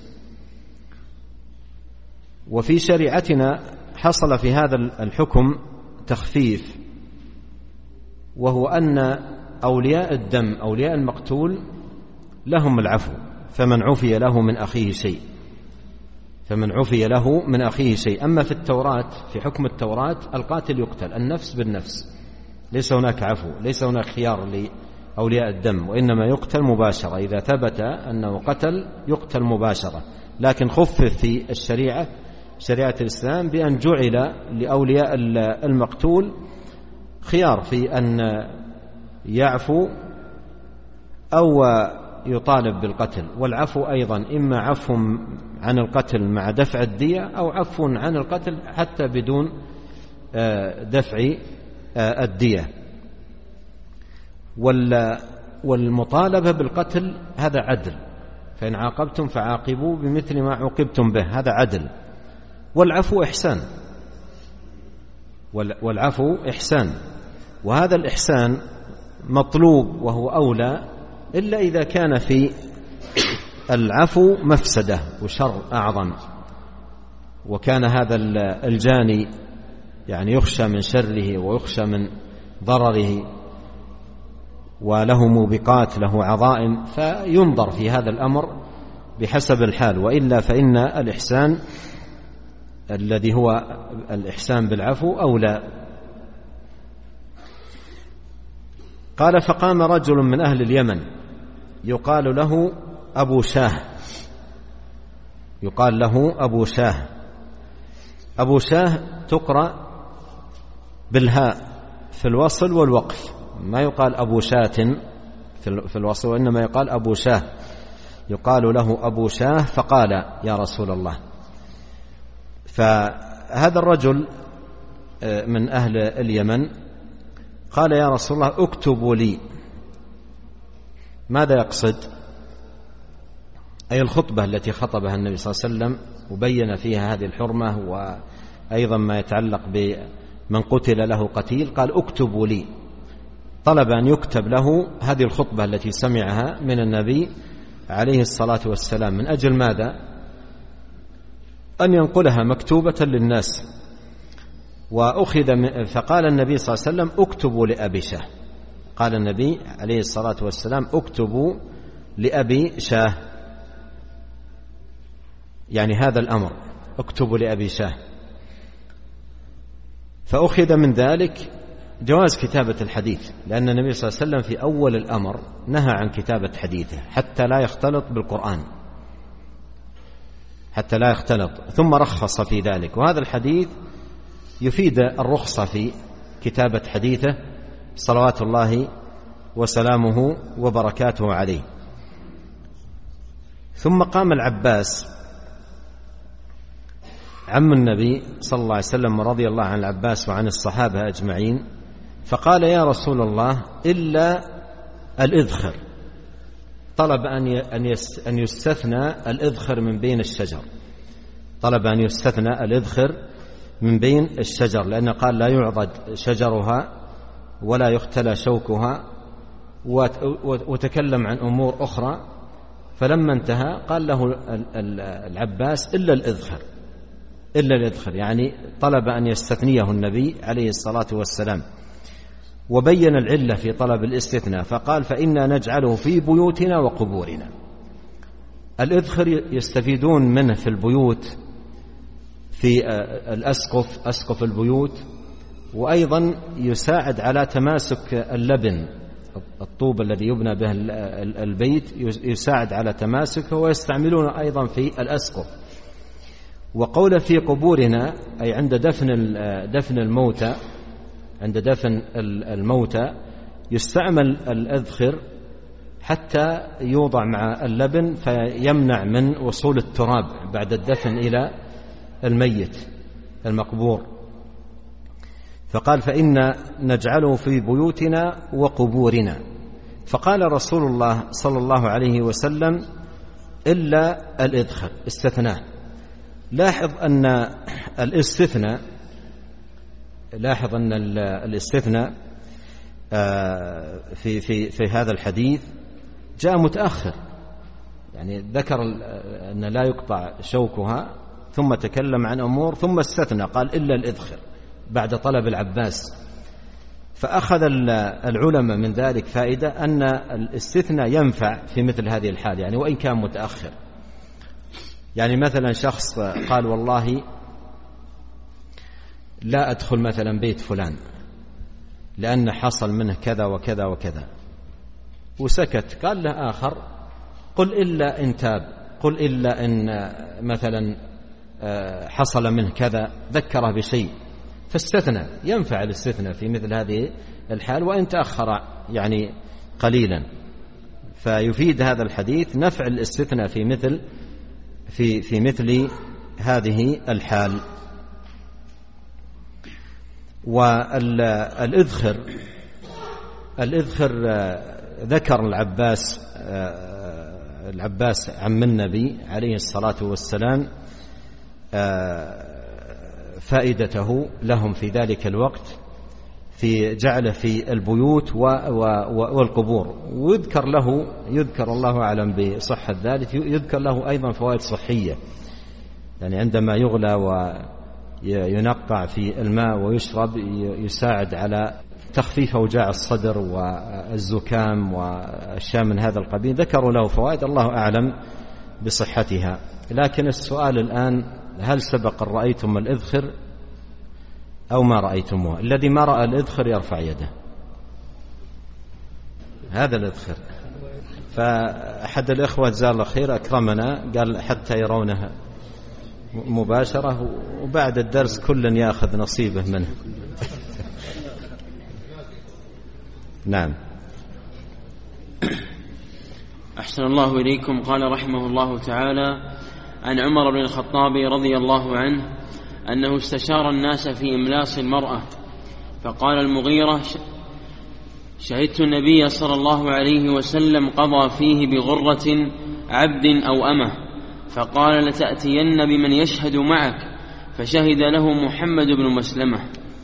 B: وفي شريعتنا حصل في هذا الحكم تخفيف، وهو أن أولياء الدم أولياء المقتول لهم العفو، فمن عفي له من أخيه شيء. أما في التوراة، في حكم التوراة، القاتل يقتل النفس بالنفس، ليس هناك عفو، ليس هناك خيار لأولياء الدم، وإنما يقتل مباشرة. إذا ثبت أنه قتل يقتل مباشرة. لكن خفف في شريعة الإسلام بأن جعل لأولياء المقتول خيار في أن يعفو أو يطالب بالقتل. والعفو أيضا إما عفو عن القتل مع دفع الدية، أو عفو عن القتل حتى بدون دفع الدية. والمطالبة بالقتل هذا عدل، فإن عاقبتم فعاقبوا بمثل ما عوقبتم به، هذا عدل. والعفو إحسان، وهذا الإحسان مطلوب وهو أولى، إلا إذا كان في العفو مفسدة وشر أعظم، وكان هذا الجاني يعني يخشى من شره ويخشى من ضرره، وله موبقات، له عظائم، فينظر في هذا الأمر بحسب الحال. وإلا فإن الإحسان الذي هو الإحسان بالعفو أولى. قال: فقام رجل من أهل اليمن يقال له أبو شاه. أبو شاه تقرأ بالهاء في الوصل والوقف، ما يقال أبو شاة في الوصل، وإنما يقال أبو شاه. يقال له أبو شاه. فقال: يا رسول الله. فهذا الرجل من أهل اليمن قال: يا رسول الله اكتبوا لي. ماذا يقصد؟ أي الخطبة التي خطبها النبي صلى الله عليه وسلم وبين فيها هذه الحرمة، وأيضا ما يتعلق بمن قتل له قتيل. قال: اكتبوا لي، طلب أن يكتب له هذه الخطبة التي سمعها من النبي عليه الصلاة والسلام. من أجل ماذا؟ أن ينقلها مكتوبة للناس. فقال النبي صلى الله عليه وسلم: اكتبوا لأبي شاه. قال النبي عليه الصلاة والسلام: اكتبوا لأبي شاه، يعني هذا الأمر، اكتبوا لأبي شاه. فأخذ من ذلك جواز كتابة الحديث، لأن النبي صلى الله عليه وسلم في أول الأمر نهى عن كتابة حديثه حتى لا يختلط بالقرآن، ثم رخص في ذلك. وهذا الحديث يفيد الرخصة في كتابة حديثه صلوات الله وسلامه وبركاته عليه. ثم قام العباس عم النبي صلى الله عليه وسلم رضي الله عن العباس وعن الصحابة أجمعين، فقال: يا رسول الله إلا الإذخر. طلب أن يستثنى الإذخر من بين الشجر، من بين الشجر، لأنه قال: لا يعضد شجرها ولا يختلى شوكها، وتكلم عن أمور أخرى. فلما انتهى قال له العباس: إلا الإذخر، يعني طلب أن يستثنيه النبي عليه الصلاة والسلام. وبين العلة في طلب الاستثناء فقال فإنا نجعله في بيوتنا وقبورنا. الإذخر يستفيدون منه في البيوت، في الأسقف، أسقف البيوت، وأيضا يساعد على تماسك اللبن، الطوب الذي يبنى به البيت يساعد على تماسكه، ويستعملون أيضا في الأسقف. وقول في قبورنا أي عند دفن الموتى، عند دفن الموتى يستعمل الأذخر حتى يوضع مع اللبن فيمنع من وصول التراب بعد الدفن إلى الميت المقبور. فقال فإنا نجعله في بيوتنا وقبورنا. فقال رسول الله صلى الله عليه وسلم إلا الإذخر، استثناء. لاحظ أن الاستثناء في هذا الحديث جاء متأخر، يعني ذكر أن لا يقطع شوكها ثم تكلم عن أمور ثم استثنى قال إلا الإذخر بعد طلب العباس. فأخذ العلماء من ذلك فائدة أن الاستثناء ينفع في مثل هذه الحال، يعني وإن كان متأخر. يعني مثلا شخص قال والله لا أدخل مثلا بيت فلان لأن حصل منه كذا وكذا وكذا، وسكت. قال له آخر قل إلا إن تاب، قل إلا إن مثلا حصل منه كذا، ذكره بشيء، فاستثنى. ينفع الاستثناء في مثل هذه الحال وإن تأخر يعني قليلا. فيفيد هذا الحديث نفع الاستثناء في مثل هذه الحال. والإذخر ذكر العباس عم النبي عليه الصلاة والسلام فائدته لهم في ذلك الوقت في جعله في البيوت والقبور. ويذكر الله أعلم بصحة ذلك، يذكر له أيضا فوائد صحية، يعني عندما يغلى وينقع في الماء ويشرب يساعد على تخفيف أوجاع الصدر والزكام وأشياء من هذا القبيل. ذكروا له فوائد الله أعلم بصحتها. لكن السؤال الآن هل سبق رأيتم الإذخر أو ما رأيتموه؟ الذي ما رأى الإذخر يرفع يده. هذا الإذخر. فأحد الإخوة جزاه الله خير أكرمنا قال حتى يرونها مباشرة، وبعد الدرس كل يأخذ نصيبه منه. نعم.
A: أحسن الله إليكم. قال رحمه الله تعالى عن عمر بن الخطاب رضي الله عنه أنه استشار الناس في إملاص المرأة، فقال المغيرة شهدت النبي صلى الله عليه وسلم قضى فيه بغرة عبد أو أمه، فقال لتأتين بمن يشهد معك، فشهد له محمد بن مسلمة.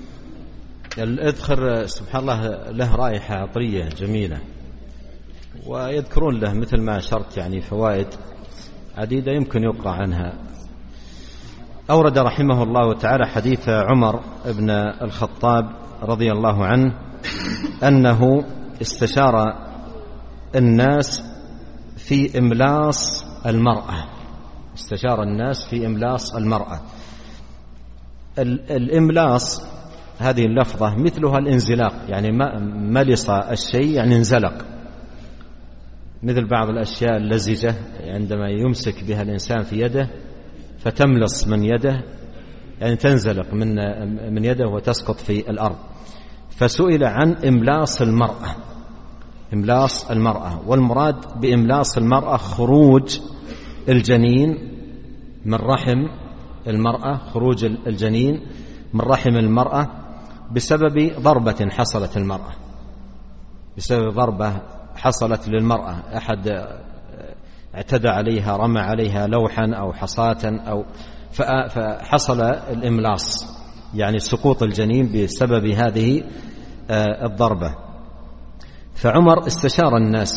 B: الإذخر سبحان الله له رائحة عطرية جميلة، ويذكرون له مثل ما أشرت يعني فوائد عديدة يمكن يقرأ عنها. أورد رحمه الله تعالى حديث عمر بن الخطاب رضي الله عنه أنه استشار الناس في إملاص المرأة. استشار الناس في إملاص المرأة. الإملاص هذه اللفظة مثلها الانزلاق، يعني ملص الشيء يعني انزلق، مثل بعض الأشياء اللزجة عندما يمسك بها الإنسان في يده فتملص من يده، يعني تنزلق من يده وتسقط في الأرض. فسئل عن إملاص المرأة، إملاص المرأة، والمراد بإملاص المرأة خروج الجنين من رحم المرأة، خروج الجنين من رحم المرأة بسبب ضربة حصلت المرأة، بسبب ضربة حصلت للمرأة، أحد اعتدى عليها، رمى عليها لوحا أو حصاة فحصل الإملاص، يعني سقوط الجنين بسبب هذه الضربة. فعمر استشار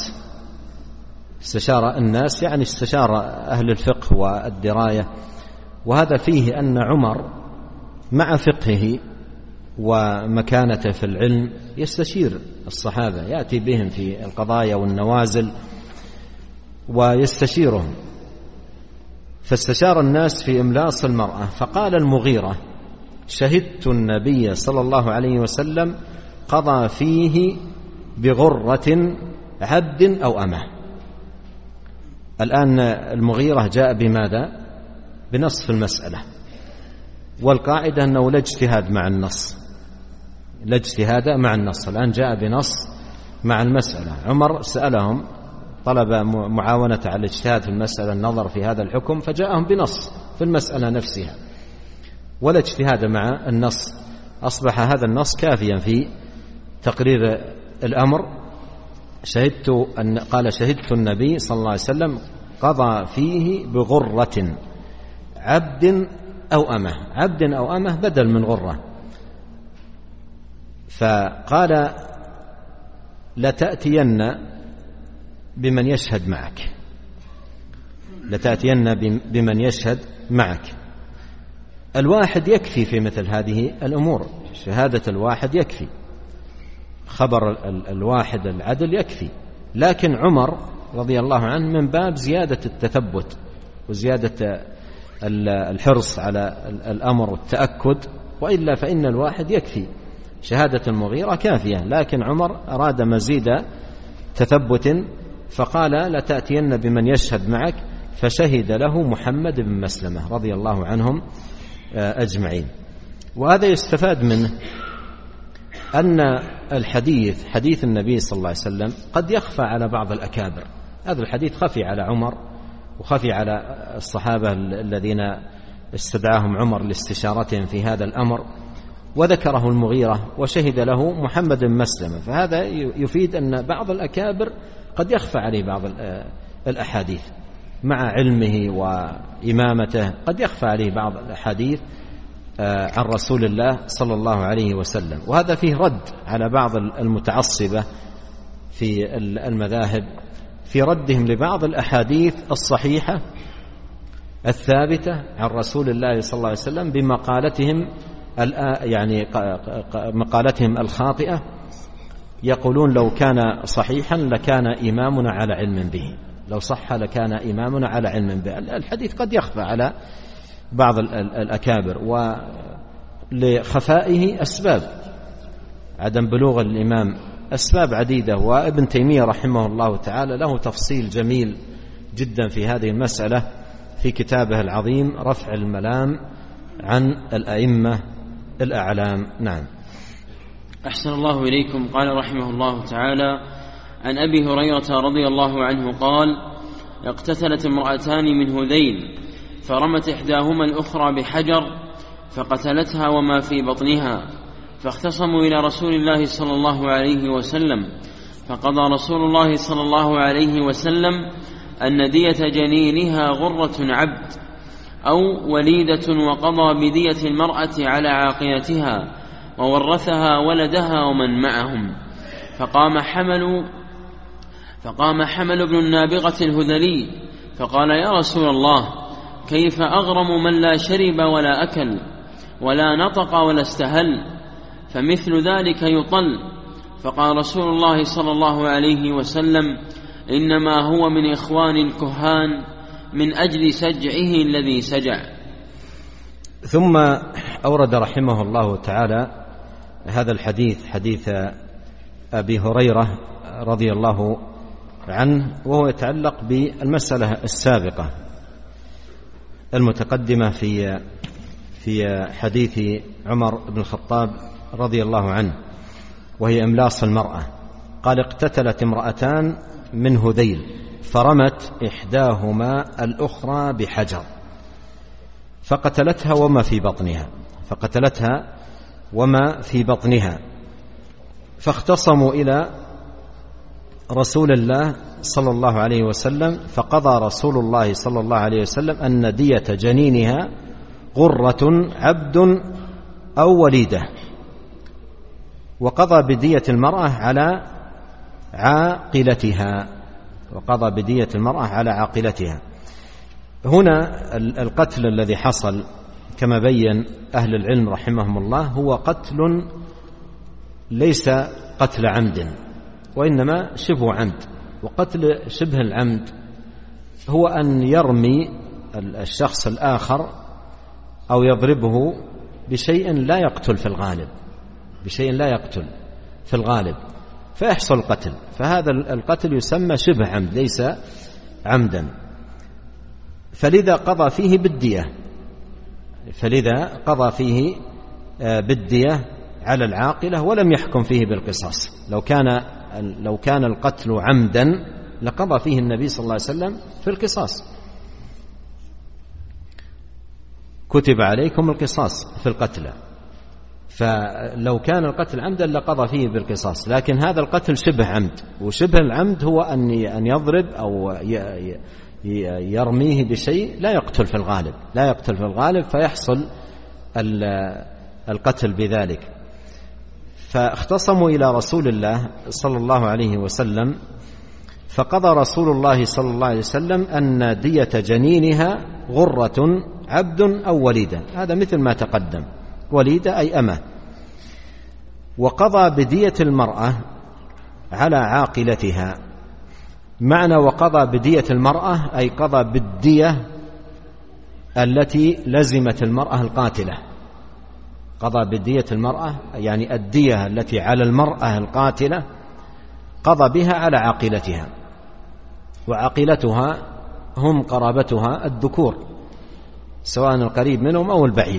B: الناس يعني استشار أهل الفقه والدراية. وهذا فيه أن عمر مع فقهه ومكانته في العلم يستشير الصحابة، يأتي بهم في القضايا والنوازل ويستشيرهم. فاستشار الناس في إملاص المرأة، فقال المغيرة: شهدت النبي صلى الله عليه وسلم قضى فيه بغرة عبد أو أمة. الآن المغيرة جاء بماذا؟ بنص في المسألة، والقاعدة أنه لا اجتهاد مع النص، لا اجتهاد مع النص. الآن جاء بنص مع المسألة. عمر سألهم، طلب معاونة على الاجتهاد في المسألة، النظر في هذا الحكم، فجاءهم بنص في المسألة نفسها، ولا اجتهاد مع النص. أصبح هذا النص كافيا في تقرير الأمر. قال: شهدت النبي صلى الله عليه وسلم قضى فيه بغرة عبد أو أمة. عبد أو أمة بدل من غرة. فقال: لتأتين بمن يشهد معك، لتأتين بمن يشهد معك. الواحد يكفي في مثل هذه الأمور، شهادة الواحد يكفي، خبر الواحد العدل يكفي. لكن عمر رضي الله عنه من باب زيادة التثبت وزيادة الحرص على الأمر والتأكد، وإلا فإن الواحد يكفي، شهادة المغيرة كافية. لكن عمر أراد مزيد تثبت، فقال: لتأتين بمن يشهد معك، فشهد له محمد بن مسلمة رضي الله عنهم أجمعين. وهذا يستفاد منه أن الحديث، حديث النبي صلى الله عليه وسلم، قد يخفى على بعض الأكابر. هذا الحديث خفي على عمر وخفي على الصحابة الذين استدعاهم عمر لاستشارتهم في هذا الأمر، وذكره المغيرة وشهد له محمد بن مسلمة. فهذا يفيد أن بعض الأكابر قد يخفى عليه بعض الأحاديث، مع علمه وإمامته قد يخفى عليه بعض الأحاديث عن رسول الله صلى الله عليه وسلم. وهذا فيه رد على بعض المتعصبة في المذاهب، في ردهم لبعض الأحاديث الصحيحة الثابتة عن رسول الله صلى الله عليه وسلم بمقالتهم، يعني مقالتهم الخاطئة. يقولون: لو كان صحيحا لكان إمامنا على علم به، لو صح لكان إمامنا على علم به. الحديث قد يخفى على بعض الأكابر، ولخفائه أسباب، عدم بلوغ الإمام أسباب عديدة. وابن تيمية رحمه الله تعالى له تفصيل جميل جدا في هذه المسألة في كتابه العظيم رفع الملام عن الأئمة الأعلام. نعم.
A: أحسن الله إليكم. قال رحمه الله تعالى: عن أبي هريرة رضي الله عنه قال: اقتتلت امرأتان من هذيل، فرمت إحداهما الأخرى بحجر فقتلتها وما في بطنها، فاختصموا إلى رسول الله صلى الله عليه وسلم، فقضى رسول الله صلى الله عليه وسلم أن دية جنينها غرة عبد أو وليدة، وقضى بدية المرأة على عاقلتها، وورثها ولدها ومن معهم. فقام حمل بن النابغة الهذلي فقال: يا رسول الله، كيف أغرم من لا شرب ولا أكل ولا نطق ولا استهل؟ فمثل ذلك يطل. فقال رسول الله صلى الله عليه وسلم: إنما هو من إخوان الكهان من أجل سجعه الذي سجع.
B: ثم أورد رحمه الله تعالى هذا الحديث، حديث أبي هريرة رضي الله عنه، وهو يتعلق بالمسألة السابقة المتقدمة في حديث عمر بن الخطاب رضي الله عنه، وهي إملاص المرأة. قال: اقتتلت امرأتان من هذيل، فرمت إحداهما الأخرى بحجر فقتلتها وما في بطنها، فاختصموا إلى رسول الله صلى الله عليه وسلم، فقضى رسول الله صلى الله عليه وسلم أن دية جنينها غرة عبد أو وليدة، وقضى بدية المرأة على عاقلتها. هنا القتل الذي حصل كما بين أهل العلم رحمهم الله هو قتل ليس قتل عمد، وإنما شبه عمد. وقتل شبه العمد هو أن يرمي الشخص الآخر أو يضربه بشيء لا يقتل في الغالب، بشيء لا يقتل في الغالب فيحصل قتل، فهذا القتل يسمى شبه عمد ليس عمدا. فلذا قضى فيه بالدية على العاقلة ولم يحكم فيه بالقصاص. لو كان القتل عمدا لقضى فيه النبي صلى الله عليه وسلم في القصاص، كتب عليكم القصاص في القتلى، فلو كان القتل عمدا لقضى فيه بالقصاص. لكن هذا القتل شبه عمد، وشبه العمد هو أن يضرب أو يرميه بشيء لا يقتل في الغالب فيحصل القتل بذلك. فاختصموا إلى رسول الله صلى الله عليه وسلم، فقضى رسول الله صلى الله عليه وسلم أن دية جنينها غرة عبد أو وليدة، هذا مثل ما تقدم، وليدة أي أمة. وقضى بدية المرأة على عاقلتها. معنى وقضى بدية المرأة أي قضى بالدية التي لزمت المرأة القاتلة. قضى بدية المرأة يعني الدية التي على المرأة القاتلة قضى بها على عاقلتها، وعاقلتها هم قرابتها الذكور سواء القريب منهم أو البعيد،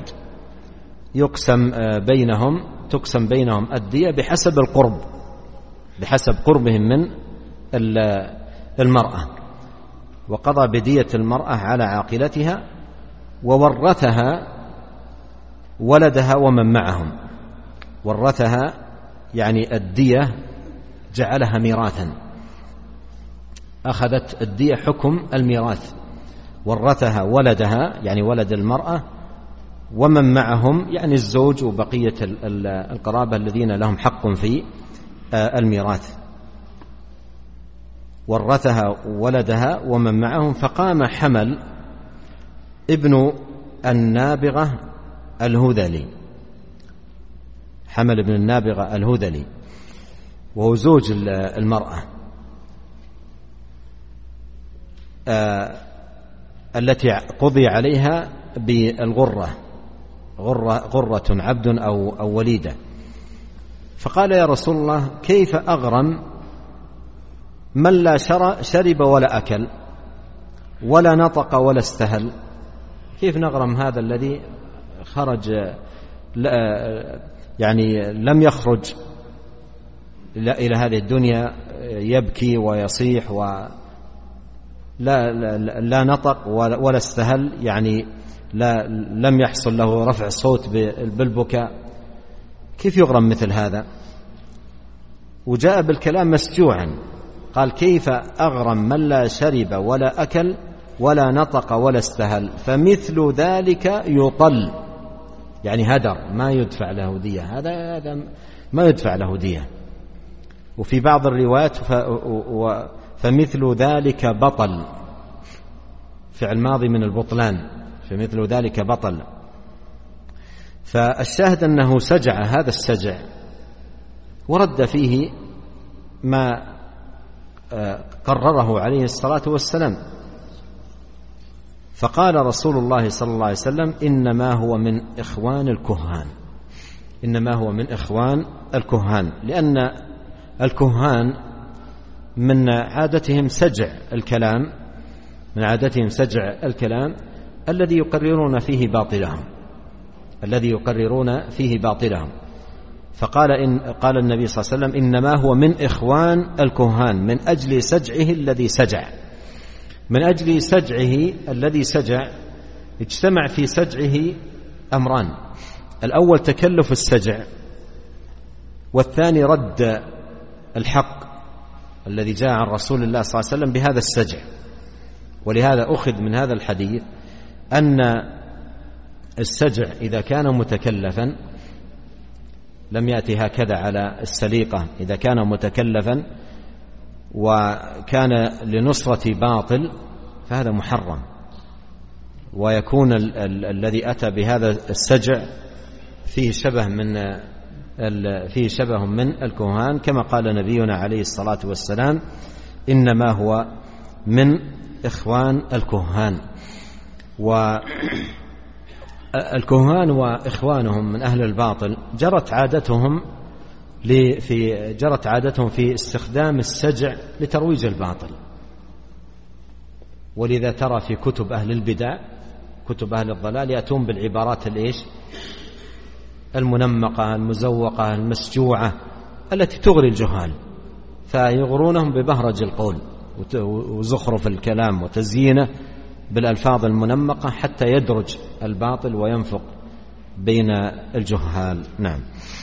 B: تقسم بينهم الدية بحسب القرب، بحسب قربهم من المرأة. وقضى بدية المرأة على عاقلتها وورثها ولدها ومن معهم. ورثها يعني الدية جعلها ميراثا، أخذت الدية حكم الميراث. ورثها ولدها يعني ولد المرأة ومن معهم يعني الزوج وبقية القرابة الذين لهم حق في الميراث. ورثها ولدها ومن معهم. فقام حمل ابن النابغة الهذلي، حمل ابن النابغة الهذلي وهو زوج المرأة التي قضي عليها بالغرة، غرة عبد أو وليدة. فقال يا رسول الله كيف أغرم من لا شرب ولا أكل ولا نطق ولا استهل؟ كيف نغرم هذا الذي خرج يعني لم يخرج إلى هذه الدنيا يبكي ويصيح لا نطق ولا استهل، يعني لم يحصل له رفع صوت بالبكاء، كيف يغرم مثل هذا؟ وجاء بالكلام مسجوعا، قال كيف أغرم من لا شرب ولا أكل ولا نطق ولا استهل، فمثل ذلك يطل، يعني هدر ما يدفع له دية، هذا ما يدفع له دية. وفي بعض الروايات فمثل ذلك بطل، فعل ماضي من البطلان، فمثل ذلك بطل. فالشاهد أنه سجع هذا السجع ورد فيه ما قرره عليه الصلاة والسلام. فقال رسول الله صلى الله عليه وسلم إنما هو من إخوان الكهان، إنما هو من إخوان الكهان، لأن الكهان من عادتهم سجع الكلام، من عادتهم سجع الكلام الذي يقررون فيه باطلهم، الذي يقررون فيه باطلهم. فقال قال النبي صلى الله عليه وسلم إنما هو من إخوان الكهان من أجل سجعه الذي سجع، من أجل سجعه الذي سجع. اجتمع في سجعه أمران، الأول تكلف السجع، والثاني رد الحق الذي جاء عن رسول الله صلى الله عليه وسلم بهذا السجع. ولهذا أخذ من هذا الحديث أن السجع إذا كان متكلفا لم يأتي هكذا على السليقة، إذا كان متكلفا وكان لنصرة باطل فهذا محرم، ويكون الذي أتى بهذا السجع فيه شبه من الكهان، كما قال نبينا عليه الصلاة والسلام: إنما هو من إخوان الكهان. والكهان وإخوانهم من أهل الباطل جرت عادتهم في استخدام السجع لترويج الباطل، ولذا ترى في كتب أهل البدع، كتب أهل الضلال، يأتون بالعبارات المنمقة المزوقة المسجوعة التي تغري الجهال، فيغرونهم ببهرج القول وزخرف الكلام وتزيينه بالألفاظ المنمقة حتى يدرج الباطل وينفق بين الجهال. نعم.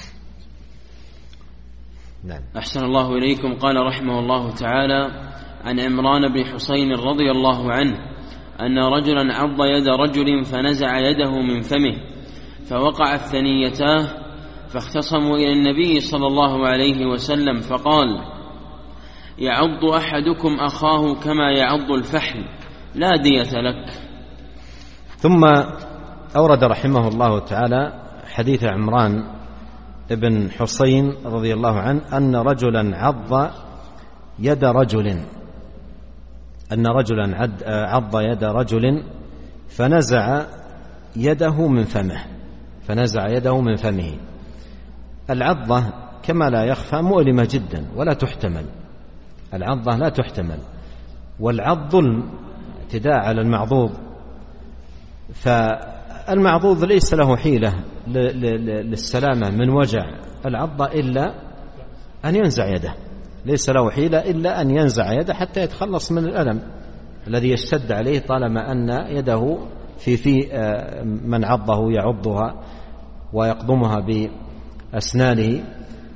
A: أحسن الله إليكم. قال رحمه الله تعالى: عن عمران بن حسين رضي الله عنه أن رجلا عض يد رجل فنزع يده من فمه فوقعت ثنيتاه، فاختصموا إلى النبي صلى الله عليه وسلم فقال: يعض أحدكم أخاه كما يعض الفحل، لا دية لك.
B: ثم أورد رحمه الله تعالى حديث عمران ابن حسين رضي الله عنه أن رجلا عض يد رجل فنزع يده من فمه. العضة كما لا يخفى مؤلمة جدا ولا تحتمل، العضة لا تحتمل، والعض ظلم، اعتداء على المعضوض، فالمعضوض ليس له حيلة للسلامة من وجع العضة إلا أن ينزع يده، ليس له حيلة إلا أن ينزع يده حتى يتخلص من الألم الذي يشتد عليه طالما أن يده في من عضه يعضها ويقضمها بأسنانه.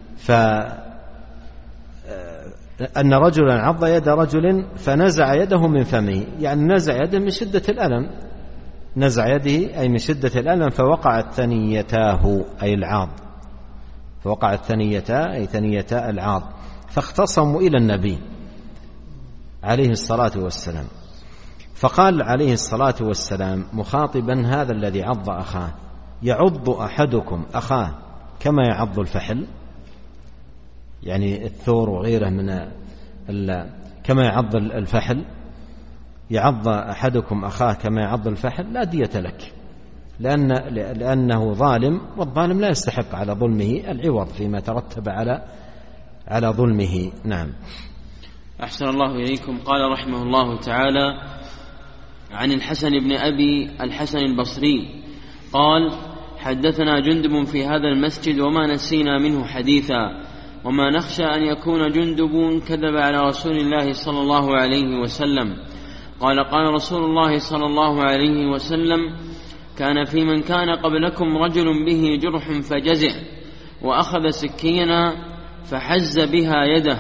B: أن رجلا عض يد رجل فنزع يده من فمه، يعني نزع يده من شدة الألم، نزع يده أي من شدة الألم، فوقعت ثنيتاه أي العاض، فوقعت ثنيتا أي ثنيتا العاض، فاختصموا إلى النبي عليه الصلاة والسلام، فقال عليه الصلاة والسلام مخاطبا هذا الذي عض أخاه: يعض أحدكم أخاه كما يعض الفحل، يعني الثور وغيره من كما يعض الفحل، يعض أحدكم أخاه كما يعض الفحل، لا دية لك، لأنه ظالم، والظالم لا يستحق على ظلمه العوض فيما ترتب على ظلمه. نعم.
A: أحسن الله إليكم. قال رحمه الله تعالى: عن الحسن بن أبي الحسن البصري قال: حدثنا جندب في هذا المسجد وما نسينا منه حديثا، وما نخشى أن يكون جندب كذب على رسول الله صلى الله عليه وسلم. قال: قال رسول الله صلى الله عليه وسلم: كان في من كان قبلكم رجل به جرح فجزع، وأخذ سكينا فحز بها يده،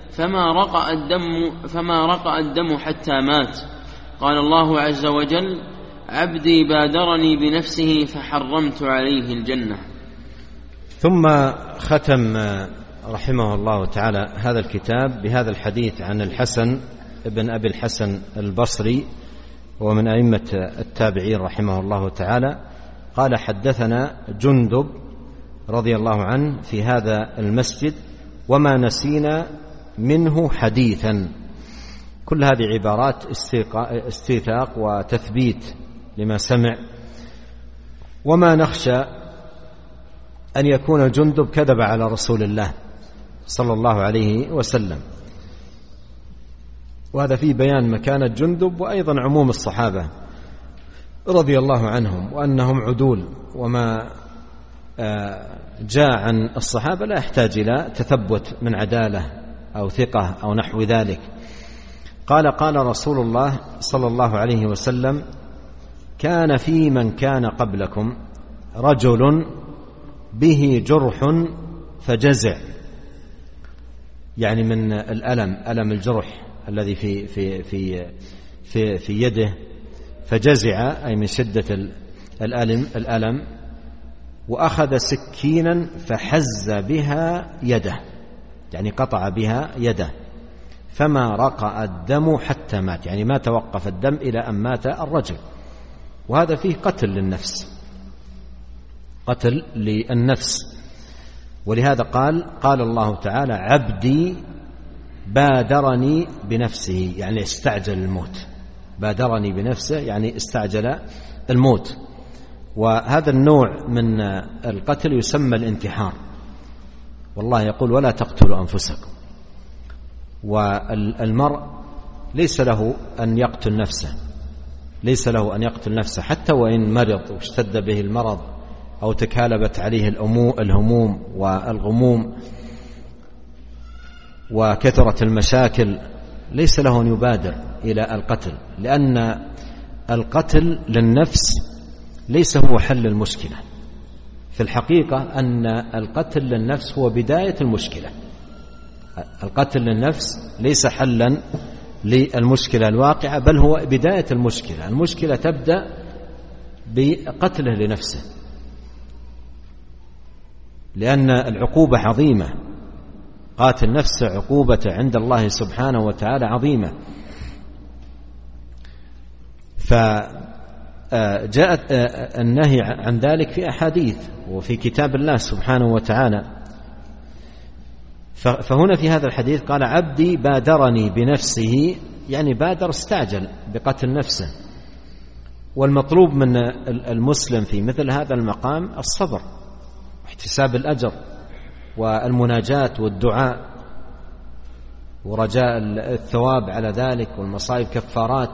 A: فما رقأ الدم حتى مات. قال الله عز وجل: عبدي بادرني بنفسه فحرمت عليه الجنة.
B: ثم ختم رحمه الله تعالى هذا الكتاب بهذا الحديث عن الحسن ابن أبي الحسن البصري، ومن أئمة التابعين رحمه الله تعالى. قال: حدثنا جندب رضي الله عنه في هذا المسجد وما نسينا منه حديثا. كل هذه عبارات استيثاق وتثبيت لما سمع. وما نخشى أن يكون جندب كذب على رسول الله صلى الله عليه وسلم، وهذا في بيان مكانة جندب وأيضا عموم الصحابة رضي الله عنهم وأنهم عدول، وما جاء عن الصحابة لا يحتاج إلى تثبت من عدالة أو ثقة أو نحو ذلك. قال: قال رسول الله صلى الله عليه وسلم: كان في من كان قبلكم رجل به جرح فجزع، يعني من الألم، ألم الجرح الذي في يده، فجزع أي من شدة الألم، وأخذ سكينا فحز بها يده، يعني قطع بها يده، فما رقأ الدم حتى مات، يعني ما توقف الدم إلى أن مات الرجل، وهذا فيه قتل للنفس، قتل للنفس. ولهذا قال الله تعالى: عبدي بادرني بنفسه، يعني استعجل الموت. بادرني بنفسه يعني استعجل الموت. وهذا النوع من القتل يسمى الانتحار. والله يقول: ولا تقتلوا أنفسكم. والمرء ليس له أن يقتل نفسه، ليس له أن يقتل نفسه حتى وإن مرض واشتد به المرض أو تكالبت عليه الهموم والغموم وكثرت المشاكل، ليس له أن يبادر إلى القتل، لأن القتل للنفس ليس هو حل المشكلة. في الحقيقة أن القتل للنفس هو بداية المشكلة. القتل للنفس ليس حلا للمشكلة الواقعة، بل هو بداية المشكلة. المشكلة تبدأ بقتله لنفسه، لأن العقوبة عظيمة. قاتل نفسه عقوبة عند الله سبحانه وتعالى عظيمة. فجاءت النهي عن ذلك في أحاديث وفي كتاب الله سبحانه وتعالى. فهنا في هذا الحديث قال: عبدي بادرني بنفسه، يعني بادر، استعجل بقتل نفسه. والمطلوب من المسلم في مثل هذا المقام الصبر واحتساب الأجر والمناجاة والدعاء ورجاء الثواب على ذلك، والمصائب كفارات.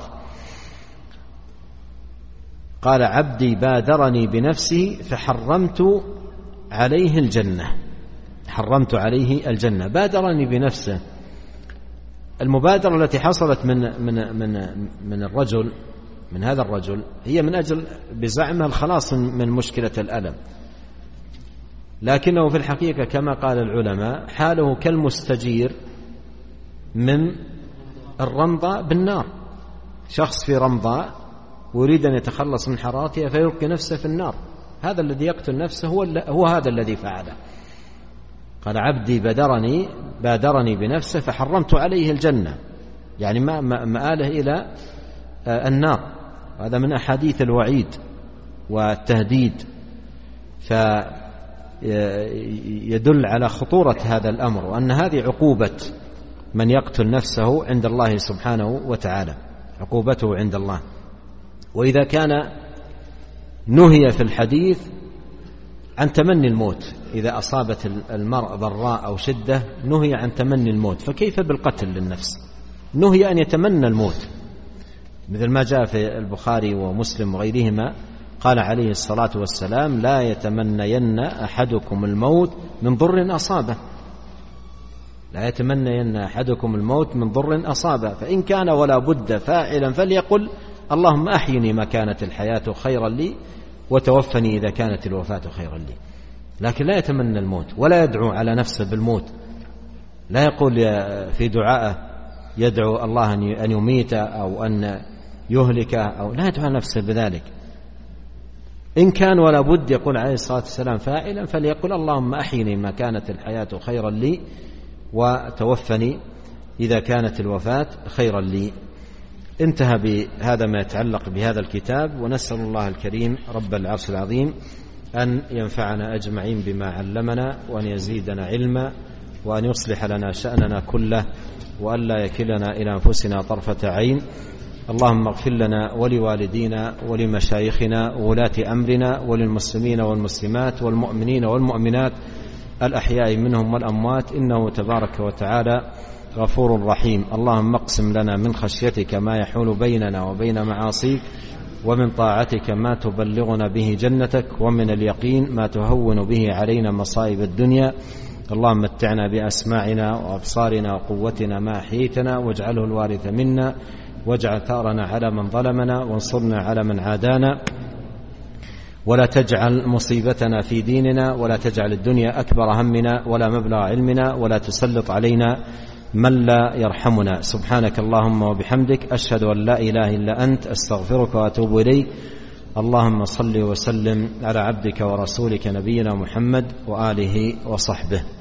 B: قال: عبدي بادرني بنفسه فحرمت عليه الجنة. حرمت عليه الجنة. بادرني بنفسه. المبادرة التي حصلت من الرجل، من هذا الرجل، هي من أجل بزعمه الخلاص من مشكلة الألم، لكنه في الحقيقة كما قال العلماء حاله كالمستجير من الرمضاء بالنار. شخص في رمضاء ويريد أن يتخلص من حرارتها فيلقي نفسه في النار. هذا الذي يقتل نفسه هو هذا الذي فعله. قال: عبدي بادرني بنفسه فحرمت عليه الجنة، يعني مآله إلى النار. هذا من أحاديث الوعيد والتهديد، فيدل على خطورة هذا الأمر، وأن هذه عقوبة من يقتل نفسه عند الله سبحانه وتعالى، عقوبته عند الله. وإذا كان نهي في الحديث عن تمني الموت، إذا أصابت المرء ضراء أو شدة نهي عن تمني الموت، فكيف بالقتل للنفس؟ نهي أن يتمنى الموت، مثل ما جاء في البخاري ومسلم وغيرهما قال عليه الصلاة والسلام: لا يتمنين أحدكم الموت من ضر أصابه. لا يتمنين أحدكم الموت من ضر أصابه، فإن كان ولا بد فاعلا فليقل: اللهم أحيني ما كانت الحياة خيرا لي وتوفني إذا كانت الوفاة خيرا لي. لكن لا يتمنى الموت ولا يدعو على نفسه بالموت. لا يقول في دعائه يدعو الله أن يميته أو أن يهلكه، أو لا يدعو نفسه بذلك. إن كان ولا بد يقول عليه الصلاة والسلام فاعلا فليقل: اللهم أحيني ما كانت الحياة خيرا لي وتوفني إذا كانت الوفاة خيرا لي. انتهى بهذا ما يتعلق بهذا الكتاب، ونسأل الله الكريم رب العرش العظيم أن ينفعنا أجمعين بما علمنا، وأن يزيدنا علما، وأن يصلح لنا شأننا كله، وأن لا يكلنا إلى أنفسنا طرفة عين. اللهم اغفر لنا ولوالدينا ولمشايخنا وولاة أمرنا وللمسلمين والمسلمات والمؤمنين والمؤمنات الأحياء منهم والأموات، إنه تبارك وتعالى غفور رحيم. اللهم اقسم لنا من خشيتك ما يحول بيننا وبين معاصيك، ومن طاعتك ما تبلغنا به جنتك، ومن اليقين ما تهون به علينا مصائب الدنيا. اللهم متعنا بأسماعنا وأبصارنا وقوتنا ما أحييتنا، واجعله الوارث منا، واجعل ثارنا على من ظلمنا، وانصرنا على من عادانا، ولا تجعل مصيبتنا في ديننا، ولا تجعل الدنيا أكبر همنا ولا مبلغ علمنا، ولا تسلط علينا من لا يرحمنا. سبحانك اللهم وبحمدك، أشهد أن لا إله إلا أنت، أستغفرك وأتوب إليك. اللهم صل وسلم على عبدك ورسولك نبينا محمد وآله وصحبه.